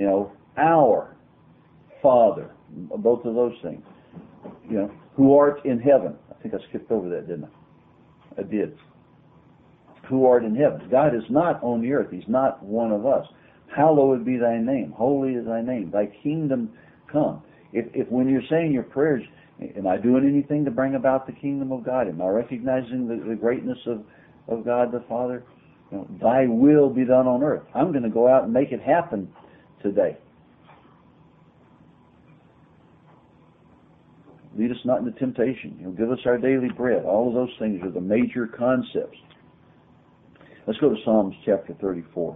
our Father, both of those things, who art in heaven. I think I skipped over that, didn't I? I did. Who art in heaven. God is not on the earth. He's not one of us. Hallowed be thy name. Holy is thy name. Thy kingdom come. If when you're saying your prayers, am I doing anything to bring about the kingdom of God? Am I recognizing the greatness of God the Father? Thy will be done on earth. I'm going to go out and make it happen today. Lead us not into temptation. Give us our daily bread. All of those things are the major concepts. Let's go to Psalms chapter 34.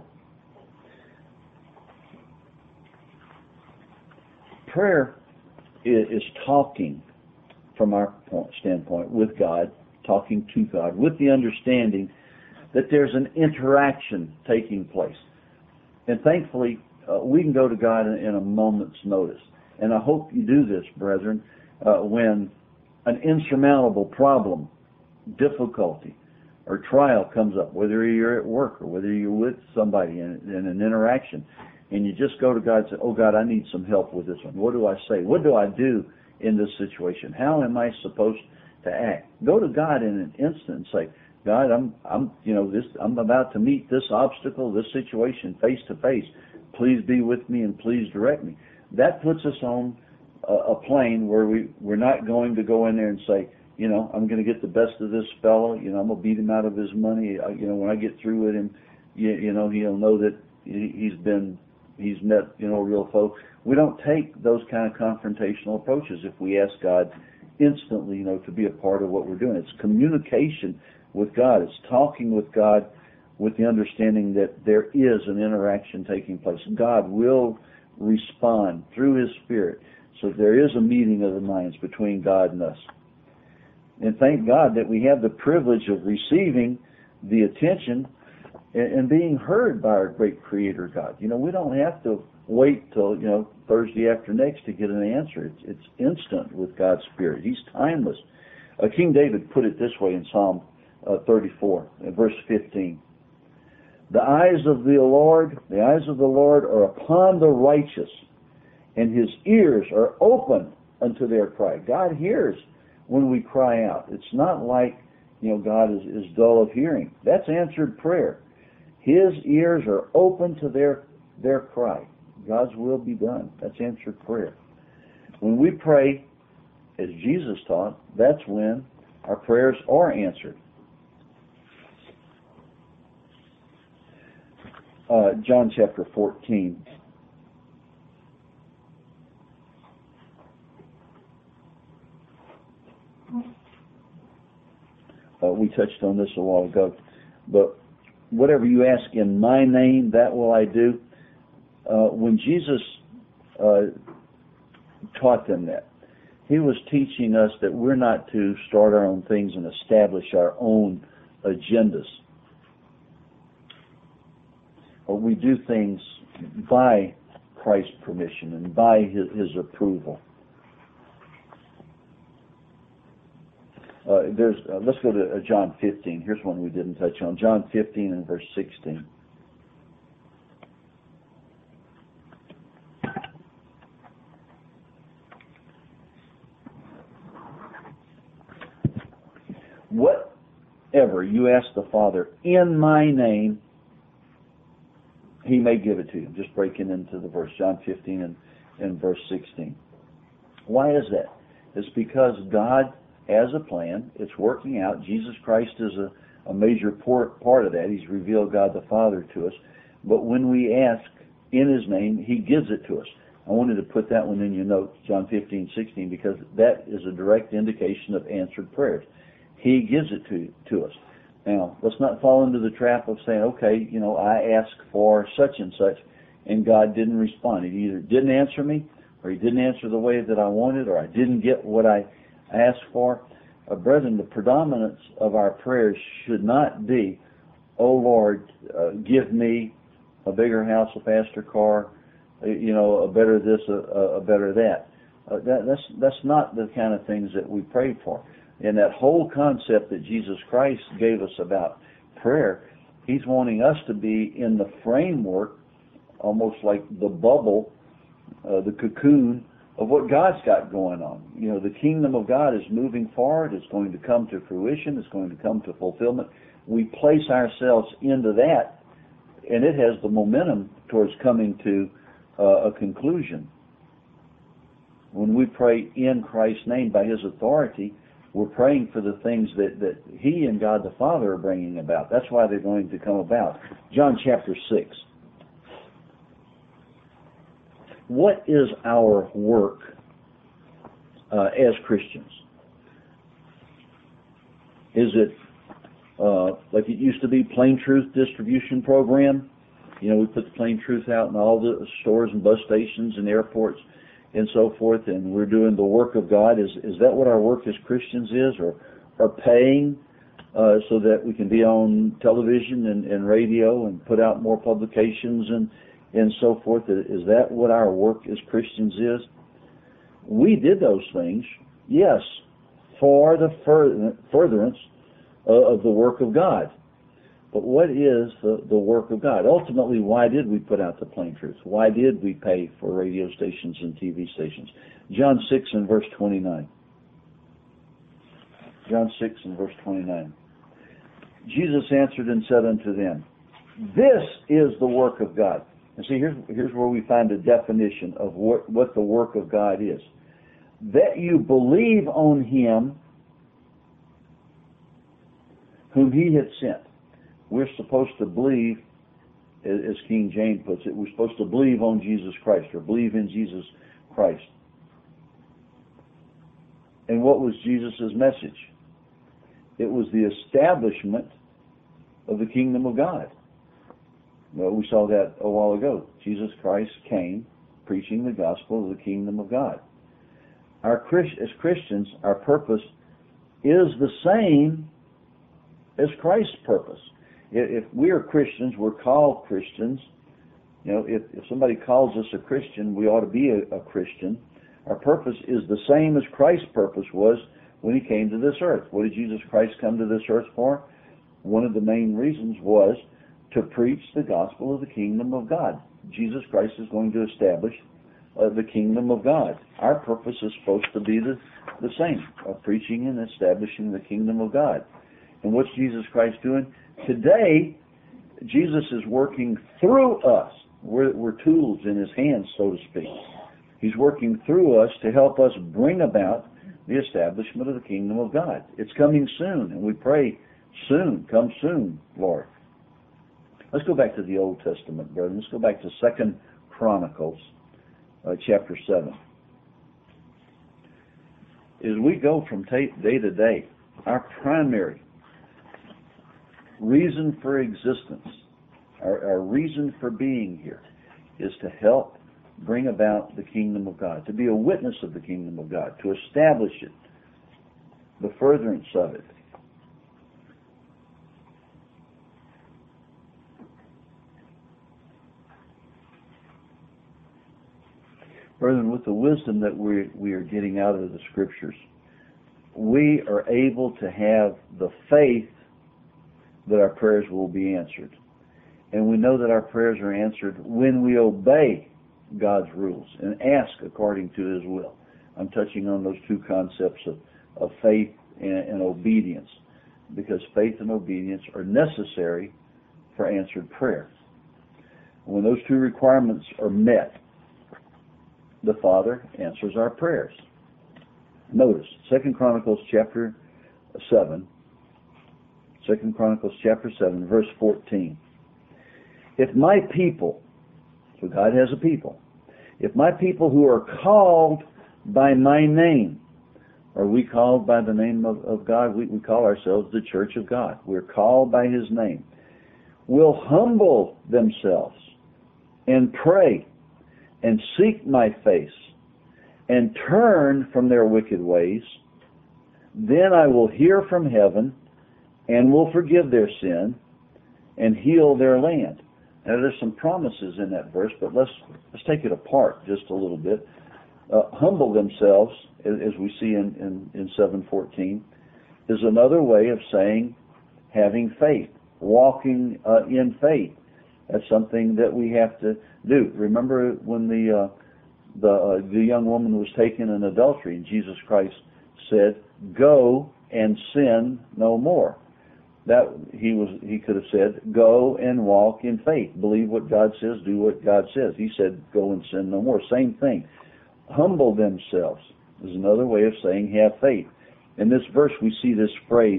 Prayer is talking, from our standpoint, with God, talking to God, with the understanding that there's an interaction taking place. And thankfully, we can go to God in a moment's notice. And I hope you do this, brethren, when an insurmountable problem, difficulty, or trial comes up, whether you're at work or whether you're with somebody in an interaction, and you just go to God and say, oh God, I need some help with this one. What do I say? What do I do in this situation? How am I supposed to act? Go to God in an instant and say, God, I'm about to meet this obstacle, this situation face to face. Please be with me and please direct me. That puts us on a plane where we're not going to go in there and say, I'm going to get the best of this fellow. I'm going to beat him out of his money. When I get through with him, he'll know that he's met, a real foe. We don't take those kind of confrontational approaches if we ask God instantly, to be a part of what we're doing. It's communication with God. It's talking with God with the understanding that there is an interaction taking place. God will respond through His Spirit. So there is a meeting of the minds between God and us. And thank God that we have the privilege of receiving the attention and being heard by our great Creator God. We don't have to wait till, Thursday after next to get an answer. It's instant with God's Spirit. He's timeless. King David put it this way in Psalm 34, verse 15. The eyes of the Lord are upon the righteous, and His ears are open unto their cry. God hears when we cry out. It's not like, God is dull of hearing. That's answered prayer. His ears are open to their cry. God's will be done. That's answered prayer. When we pray, as Jesus taught, that's when our prayers are answered. John chapter 14. touched on this a while ago, but whatever you ask in my name, that will I do. When Jesus taught them that, he was teaching us that we're not to start our own things and establish our own agendas. Or we do things by Christ's permission and by his approval. Let's go to John 15. Here's one we didn't touch on. John 15 and verse 16. Whatever you ask the Father in my name, he may give it to you. Just breaking into the verse, John 15 and verse 16. Why is that? It's because God has a plan. It's working out. Jesus Christ is a major part of that. He's revealed God the Father to us. But when we ask in his name, he gives it to us. I wanted to put that one in your notes, John 15, 16, because that is a direct indication of answered prayers. He gives it to us. Now, let's not fall into the trap of saying, okay, I asked for such and such, and God didn't respond. He either didn't answer me, or he didn't answer the way that I wanted, or I didn't get what I asked for. Brethren, the predominance of our prayers should not be, oh Lord, give me a bigger house, a faster car, a better this, a better that. That's not the kind of things that we pray for. And that whole concept that Jesus Christ gave us about prayer, he's wanting us to be in the framework, almost like the bubble, the cocoon of what God's got going on. The kingdom of God is moving forward. It's going to come to fruition. It's going to come to fulfillment. We place ourselves into that, and it has the momentum towards coming to a conclusion. When we pray in Christ's name by his authority, we're praying for the things that he and God the Father are bringing about. That's why they're going to come about. John chapter 6. What is our work as Christians? Is it like it used to be, Plain Truth Distribution Program? We put the Plain Truth out in all the stores and bus stations and airports and so forth, and we're doing the work of God. Is that what our work as Christians is, or paying so that we can be on television and radio and put out more publications and so forth? Is that what our work as Christians is? We did those things, yes, for the furtherance of the work of God. But what is the work of God? Ultimately, why did we put out the Plain Truth? Why did we pay for radio stations and TV stations? John 6 and verse 29. John 6 and verse 29. Jesus answered and said unto them, this is the work of God. And see, here's where we find a definition of what the work of God is. That you believe on him whom he had sent. We're supposed to believe, as King James puts it, we're supposed to believe on Jesus Christ, or believe in Jesus Christ. And what was Jesus' message? It was the establishment of the kingdom of God. Well, we saw that a while ago. Jesus Christ came preaching the gospel of the kingdom of God. As Christians, our purpose is the same as Christ's purpose. If we are Christians, we're called Christians. If somebody calls us a Christian, we ought to be a Christian. Our purpose is the same as Christ's purpose was when he came to this earth. What did Jesus Christ come to this earth for? One of the main reasons was to preach the gospel of the kingdom of God. Jesus Christ is going to establish the kingdom of God. Our purpose is supposed to be the same, of preaching and establishing the kingdom of God. And what's Jesus Christ doing? Today, Jesus is working through us. We're tools in his hands, so to speak. He's working through us to help us bring about the establishment of the kingdom of God. It's coming soon, and we pray, soon, come soon, Lord. Let's go back to the Old Testament, brethren. Let's go back to 2 Chronicles, chapter 7. As we go from day to day, our primary reason for existence, our reason for being here, is to help bring about the kingdom of God, to be a witness of the kingdom of God, to establish it, the furtherance of it. Brethren, with the wisdom that we are getting out of the Scriptures, we are able to have the faith that our prayers will be answered. And we know that our prayers are answered when we obey God's rules and ask according to His will. I'm touching on those two concepts of faith and obedience, because faith and obedience are necessary for answered prayer. When those two requirements are met, the Father answers our prayers. Notice, 2 Chronicles chapter 7, verse 14. If my people, so God has a people, if my people who are called by my name, are we called by the name of God? We call ourselves the Church of God. We're called by His name. Will humble themselves and pray and seek my face and turn from their wicked ways, then I will hear from heaven and will forgive their sin and heal their land. Now there's some promises in that verse, but let's take it apart just a little bit. Humble themselves, as we see in 7:14, is another way of saying having faith, walking in faith. That's something that we have to do. Remember when the young woman was taken in adultery, and Jesus Christ said, "Go and sin no more." That he could have said, "Go and walk in faith. Believe what God says, do what God says." He said, "Go and sin no more." Same thing. Humble themselves is another way of saying have faith. In this verse we see this phrase,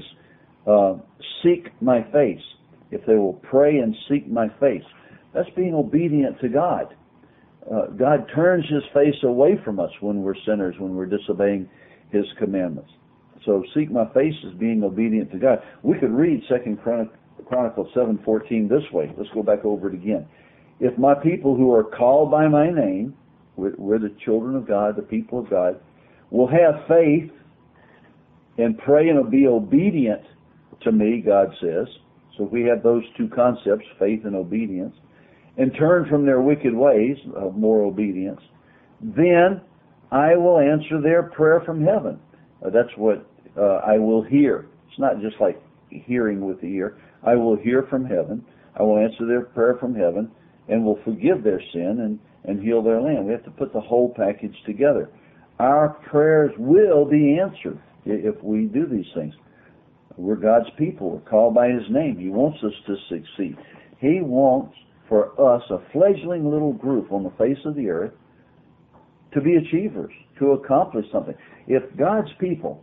seek my face. If they will pray and seek my face. That's being obedient to God. God turns His face away from us when we're sinners, when we're disobeying His commandments. So seek my face is being obedient to God. We could read 2 Chronicles 7:14 this way. Let's go back over it again. If my people who are called by my name, we're the children of God, the people of God, will have faith and pray and be obedient to me, God says. So if we have those two concepts, faith and obedience, and turn from their wicked ways, more obedience, then I will answer their prayer from heaven. That's what I will hear. It's not just like hearing with the ear. I will hear from heaven. I will answer their prayer from heaven and will forgive their sin and heal their land. We have to put the whole package together. Our prayers will be answered if we do these things. We're God's people. We're called by His name. He wants us to succeed. He wants for us, a fledgling little group on the face of the earth, to be achievers, to accomplish something. If God's people,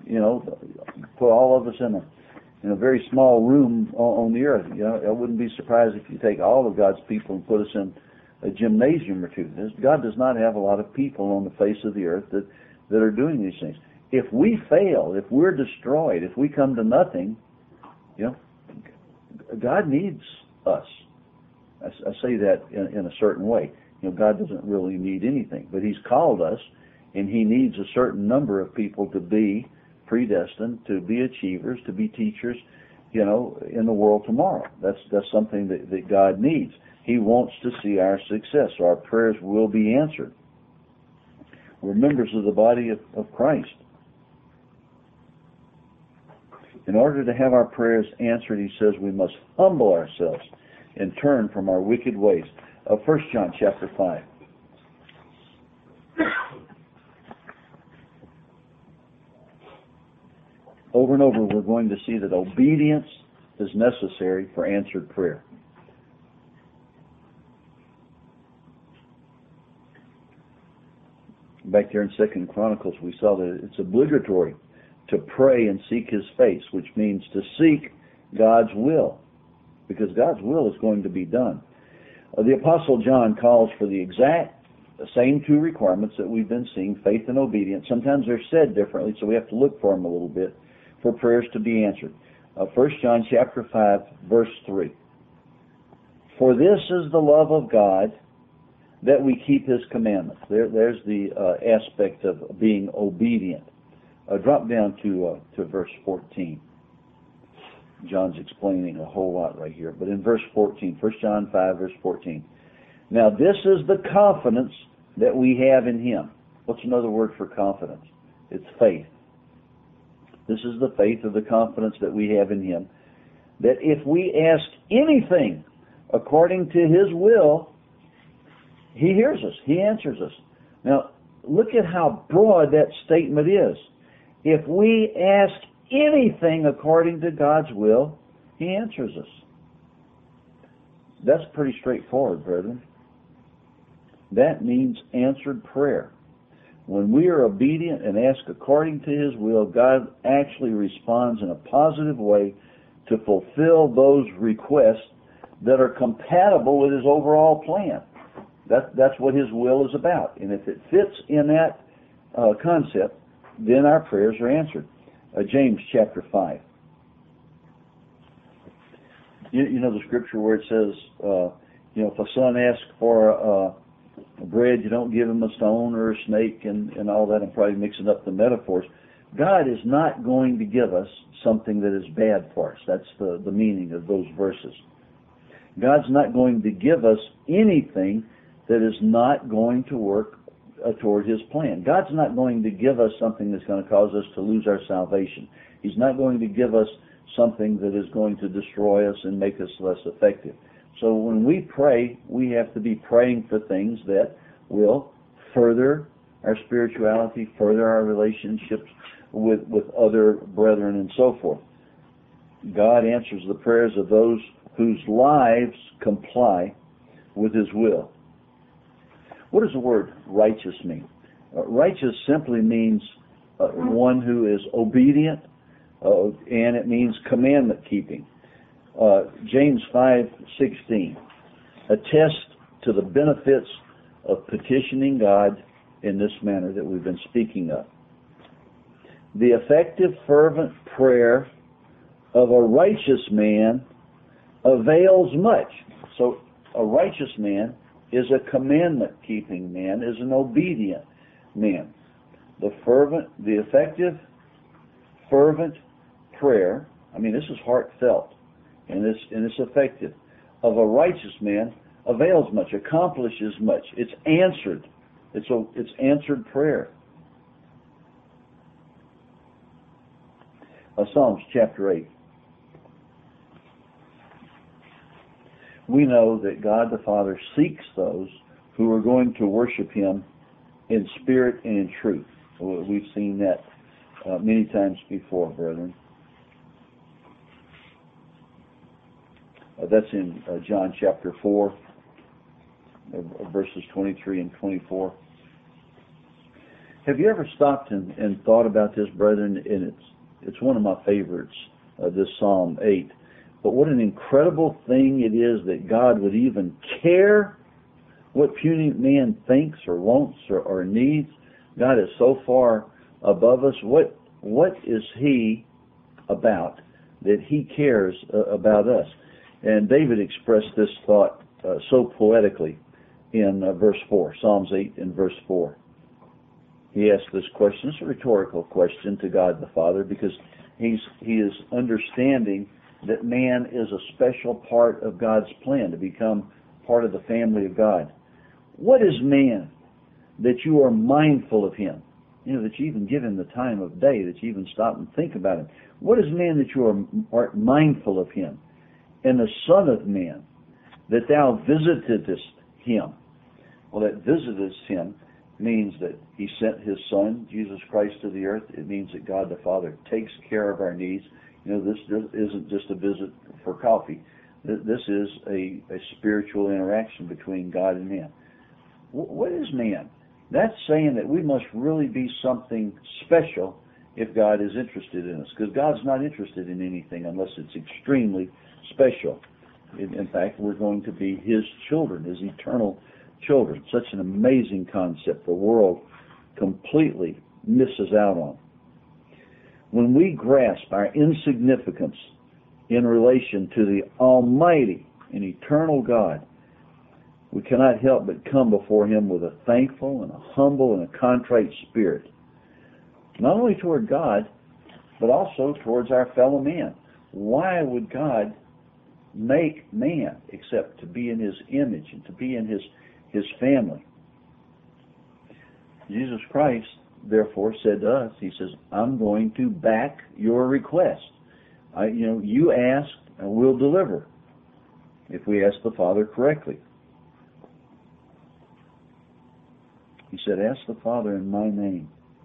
put all of us in a very small room on the earth, I wouldn't be surprised if you take all of God's people and put us in a gymnasium or two. God does not have a lot of people on the face of the earth that are doing these things. If we fail, if we're destroyed, if we come to nothing, God needs us. I say that in a certain way. God doesn't really need anything, but He's called us, and He needs a certain number of people to be predestined, to be achievers, to be teachers, in the world tomorrow. That's something that God needs. He wants to see our success, so our prayers will be answered. We're members of the body of Christ. In order to have our prayers answered, He says we must humble ourselves and turn from our wicked ways. 1 John chapter 5. Over and over we're going to see that obedience is necessary for answered prayer. Back there in 2 Chronicles we saw that it's obligatory to pray and seek His face, which means to seek God's will, because God's will is going to be done. The Apostle John calls for the exact same two requirements that we've been seeing, faith and obedience. Sometimes they're said differently, so we have to look for them a little bit for prayers to be answered. 1 John chapter 5, verse 3. For this is the love of God, that we keep His commandments. There's the aspect of being obedient. Drop down to verse 14. John's explaining a whole lot right here. But in verse 14, 1 John 5, verse 14. Now this is the confidence that we have in Him. What's another word for confidence? It's faith. This is the faith of the confidence that we have in Him, that if we ask anything according to His will, He hears us. He answers us. Now, look at how broad that statement is. If we ask anything according to God's will, He answers us. That's pretty straightforward, brethren. That means answered prayer. When we are obedient and ask according to His will, God actually responds in a positive way to fulfill those requests that are compatible with His overall plan. That's what His will is about. And if it fits in that concept, then our prayers are answered. James chapter 5. You know the scripture where it says, if a son asks for bread, you don't give him a stone or a snake and all that. I'm probably mixing up the metaphors. God is not going to give us something that is bad for us. That's the meaning of those verses. God's not going to give us anything that is not going to work toward His plan. God's not going to give us something that's going to cause us to lose our salvation. He's not going to give us something that is going to destroy us and make us less effective. So when we pray, we have to be praying for things that will further our spirituality, further our relationships with other brethren and so forth. God answers the prayers of those whose lives comply with His will. What does the word righteous mean? Righteous simply means one who is obedient, and it means commandment keeping. James 5:16 attests to the benefits of petitioning God in this manner that we've been speaking of. The effective, fervent prayer of a righteous man avails much. So a righteous man is a commandment-keeping man, is an obedient man. The effective, fervent prayer, this is heartfelt, and it's effective, of a righteous man avails much, accomplishes much. It's answered. It's answered prayer. Psalms chapter 8. We know that God the Father seeks those who are going to worship Him in spirit and in truth. We've seen that many times before, brethren. That's in John chapter 4, verses 23 and 24. Have you ever stopped and thought about this, brethren? And it's one of my favorites, this Psalm 8. But what an incredible thing it is that God would even care what puny man thinks or wants or needs. God is so far above us. What is He about that He cares about us? And David expressed this thought so poetically in verse 4, Psalms 8 and verse 4. He asked this question. It's a rhetorical question to God the Father, because he is understanding that man is a special part of God's plan to become part of the family of God. What is man that you are mindful of him? That you even give him the time of day, that you even stop and think about him. What is man that you are mindful of him? And the Son of Man, that thou visitedest him. Well, that visitest him means that He sent His Son, Jesus Christ, to the earth. It means that God the Father takes care of our needs. This isn't just a visit for coffee. This is a spiritual interaction between God and man. What is man? That's saying that we must really be something special if God is interested in us, because God's not interested in anything unless it's extremely special. In fact, we're going to be His children, His eternal children. Such an amazing concept the world completely misses out on. When we grasp our insignificance in relation to the Almighty and eternal God, we cannot help but come before Him with a thankful and a humble and a contrite spirit, not only toward God, but also towards our fellow man. Why would God make man except to be in His image and to be in His family? Jesus Christ, therefore, said to us, He says, I'm going to back your request. You ask and we'll deliver if we ask the Father correctly. He said, ask the Father in my name.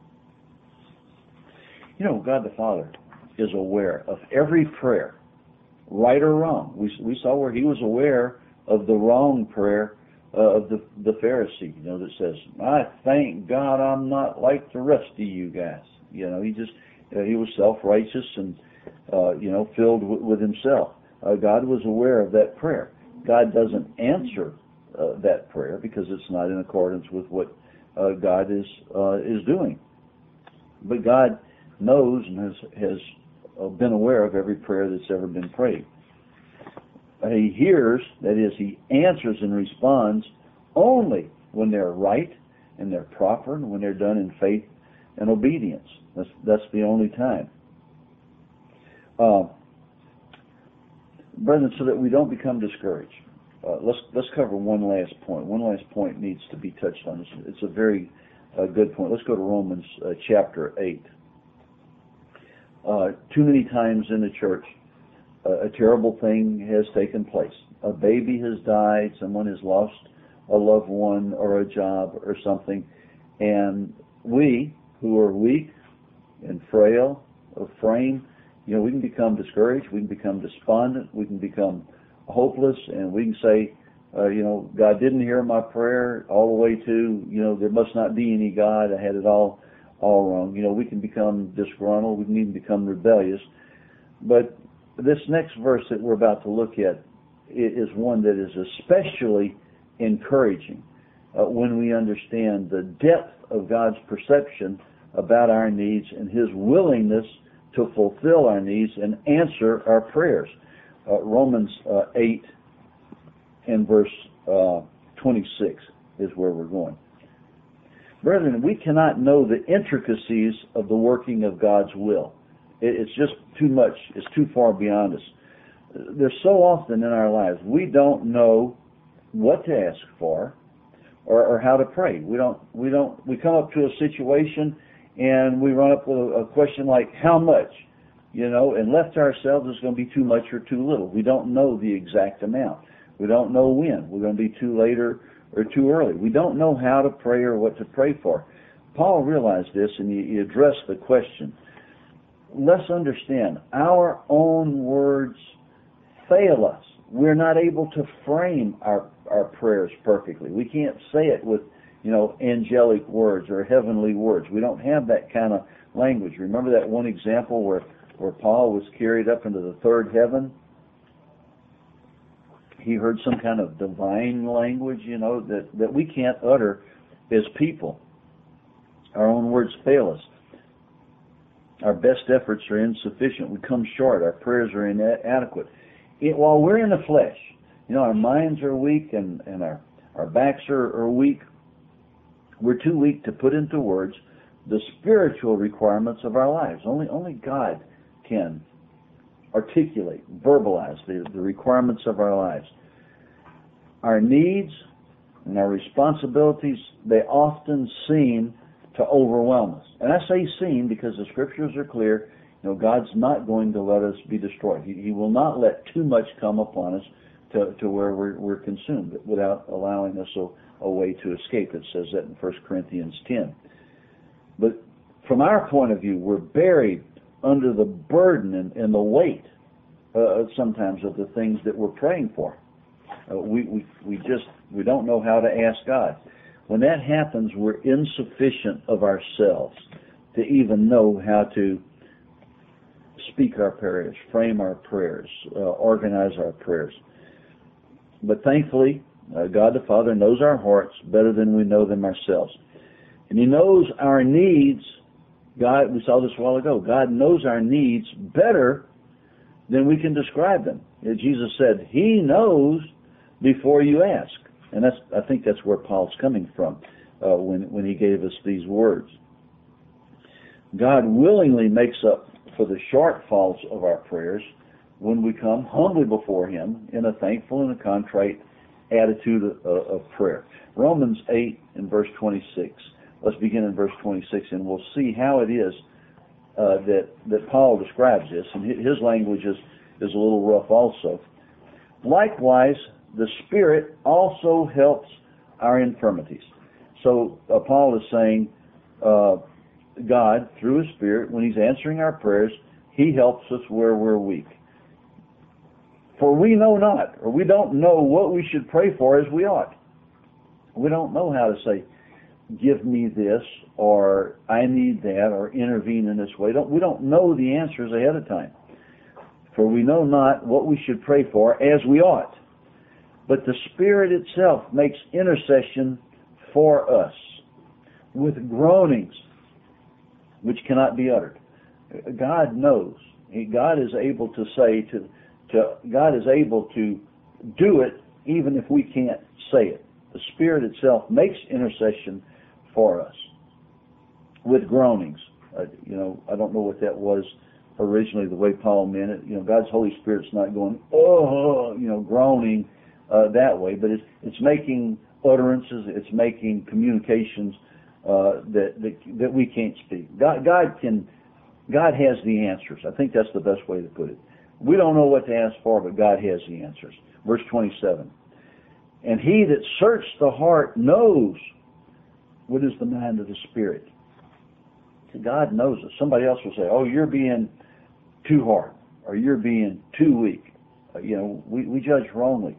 God the Father is aware of every prayer, right or wrong. We saw where He was aware of the wrong prayer of the Pharisee, that says, I thank God I'm not like the rest of you guys. He was self-righteous and, filled with himself. God was aware of that prayer. God doesn't answer that prayer because it's not in accordance with what God is doing. But God knows and has been aware of every prayer that's ever been prayed. He hears, that is, He answers and responds only when they're right and they're proper and when they're done in faith and obedience. That's the only time. Brethren, so that we don't become discouraged, let's cover one last point. One last point needs to be touched on. It's a very good point. Let's go to Romans chapter 8. Too many times in the church, a terrible thing has taken place. A baby has died, someone has lost a loved one or a job or something, and we, who are weak and frail of frame, we can become discouraged, we can become despondent, we can become hopeless, and we can say, God didn't hear my prayer, all the way to, there must not be any God, I had it all wrong. We can become disgruntled, we can even become rebellious. But this next verse that we're about to look at is one that is especially encouraging when we understand the depth of God's perception about our needs and His willingness to fulfill our needs and answer our prayers. Romans 8 and verse 26 is where we're going. Brethren, we cannot know the intricacies of the working of God's will. It's just too much. It's too far beyond us. There's so often in our lives we don't know what to ask for or how to pray. We come up to a situation and we run up with a question like, how much? And left to ourselves, it's going to be too much or too little. We don't know the exact amount. We don't know when. We're going to be too late or too early. We don't know how to pray or what to pray for. Paul realized this, and he addressed the question. Let's understand, our own words fail us. We're not able to frame our prayers perfectly. We can't say it with angelic words or heavenly words. We don't have that kind of language. Remember that one example where Paul was carried up into the third heaven? He heard some kind of divine language, that we can't utter as people. Our own words fail us. Our best efforts are insufficient. We come short. Our prayers are inadequate. While we're in the flesh, our minds are weak and our backs are weak. We're too weak to put into words the spiritual requirements of our lives. Only God can articulate, verbalize the requirements of our lives. Our needs and our responsibilities, they often seem to overwhelm us. And I say seem because the Scriptures are clear. God's not going to let us be destroyed. He will not let too much come upon us to where we're consumed without allowing us a way to escape. It says that in 1 Corinthians 10. But from our point of view, we're buried under the burden and the weight sometimes of the things that we're praying for. We don't know how to ask God. When that happens, we're insufficient of ourselves to even know how to speak our prayers, frame our prayers, organize our prayers. But thankfully, God the Father knows our hearts better than we know them ourselves. And He knows our needs. We saw this a while ago. God knows our needs better then we can describe them. Jesus said, He knows before you ask. And I think that's where Paul's coming from when he gave us these words. God willingly makes up for the shortfalls of our prayers when we come humbly before Him in a thankful and a contrite attitude of prayer. Romans 8 and verse 26. Let's begin in verse 26, and we'll see how it is that Paul describes this, and his language is a little rough also. Likewise, the Spirit also helps our infirmities. So Paul is saying God, through His Spirit, when He's answering our prayers, He helps us where we're weak. For we know not, or we don't know what we should pray for as we ought. We don't know how to say, give me this, or I need that, or intervene in this way. We don't know the answers ahead of time. For we know not what we should pray for as we ought. But the Spirit itself makes intercession for us with groanings which cannot be uttered. God knows. God is able to say God is able to do it even if we can't say it. The Spirit itself makes intercession for us with groanings. I don't know what that was originally, the way Paul meant it. God's Holy Spirit's not going, groaning that way, but it's making utterances, it's making communications that we can't speak. God has the answers. I think that's the best way to put it. We don't know what to ask for, but God has the answers. Verse 27. And He that searched the heart knows what is the mind of the Spirit. So God knows us. Somebody else will say, oh, you're being too hard, or you're being too weak. We judge wrongly.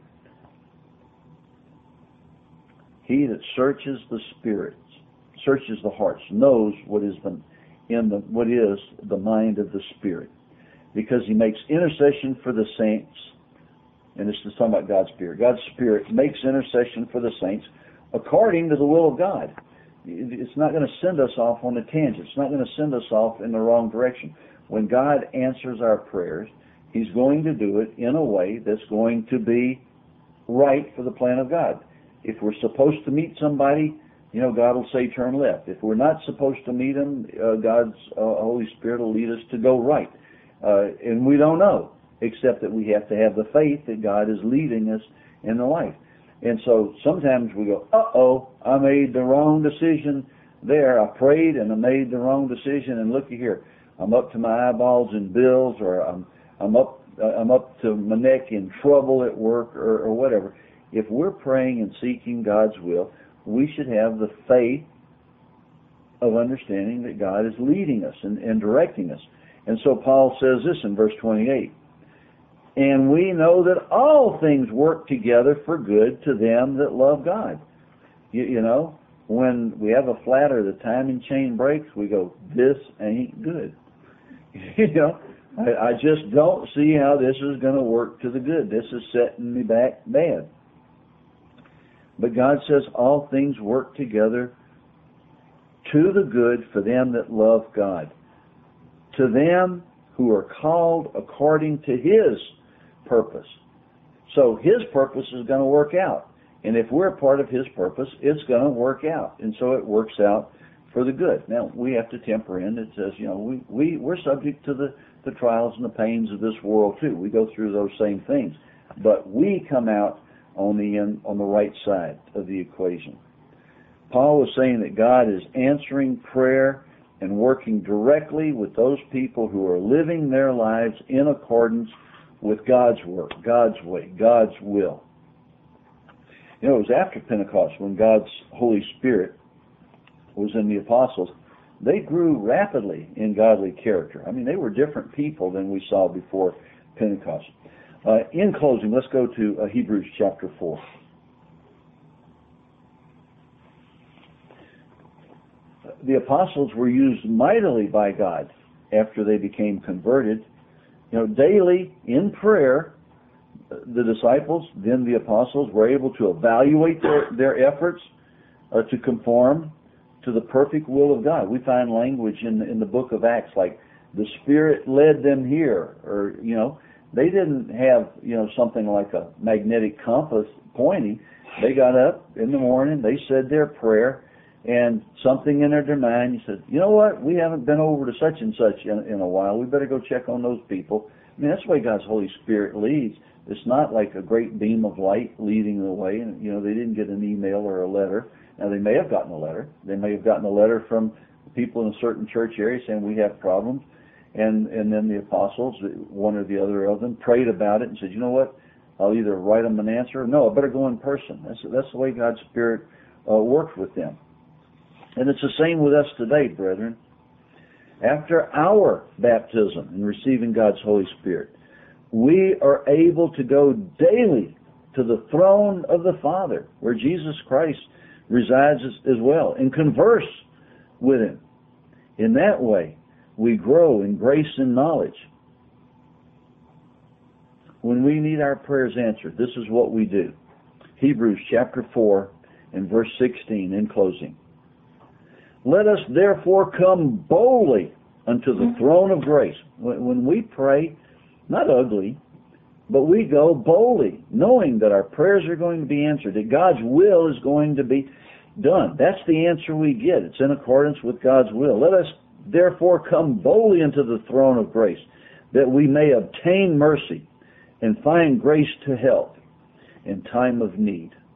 He that searches the spirits, searches the hearts, knows what is the mind of the Spirit, because He makes intercession for the saints. And this is talking about God's Spirit. God's Spirit makes intercession for the saints according to the will of God. It's not going to send us off on a tangent. It's not going to send us off in the wrong direction. When God answers our prayers, He's going to do it in a way that's going to be right for the plan of God. If we're supposed to meet somebody, God will say turn left. If we're not supposed to meet them, God's Holy Spirit will lead us to go right. And we don't know, except that we have to have the faith that God is leading us in the life. And so sometimes we go, I made the wrong decision there. I prayed and I made the wrong decision, and looky here, I'm up to my eyeballs in bills, or I'm up to my neck in trouble at work, or whatever. If we're praying and seeking God's will, we should have the faith of understanding that God is leading us and directing us. And so Paul says this in verse 28. And we know that all things work together for good to them that love God. When we have a flat or the timing chain breaks, we go, this ain't good. I just don't see how this is going to work to the good. This is setting me back bad. But God says all things work together to the good for them that love God, to them who are called according to His purpose. So His purpose is going to work out. And if we're a part of His purpose, it's going to work out. And so it works out for the good. Now, we have to temper in. It says, we're subject to the trials and the pains of this world too. We go through those same things. But we come out on the right side of the equation. Paul was saying that God is answering prayer and working directly with those people who are living their lives in accordance with God's work, God's way, God's will. It was after Pentecost when God's Holy Spirit was in the apostles. They grew rapidly in godly character. They were different people than we saw before Pentecost. In closing, let's go to Hebrews chapter 4. The apostles were used mightily by God after they became converted. Daily in prayer, the disciples, then the apostles, were able to evaluate their efforts to conform to the perfect will of God. We find language in the book of Acts like the Spirit led them here, or They didn't have, something like a magnetic compass pointing. They got up in the morning, they said their prayer, and something entered their mind. He said, you know what, we haven't been over to such and such in a while. We better go check on those people. I mean, that's the way God's Holy Spirit leads. It's not like a great beam of light leading the way. And, they didn't get an email or a letter. Now, they may have gotten a letter. They may have gotten a letter from people in a certain church area saying we have problems. And then the apostles, one or the other of them, prayed about it and said, you know what, I'll either write them an answer or no, I better go in person. That's the way God's Spirit works with them. And it's the same with us today, brethren. After our baptism and receiving God's Holy Spirit, we are able to go daily to the throne of the Father, where Jesus Christ resides as well, and converse with Him. In that way, we grow in grace and knowledge. When we need our prayers answered, this is what we do. Hebrews chapter 4 and verse 16 in closing. Let us therefore come boldly unto the throne of grace. When we pray, not ugly, but we go boldly, knowing that our prayers are going to be answered, that God's will is going to be done. That's the answer we get. It's in accordance with God's will. Let us therefore come boldly into the throne of grace, that we may obtain mercy and find grace to help in time of need.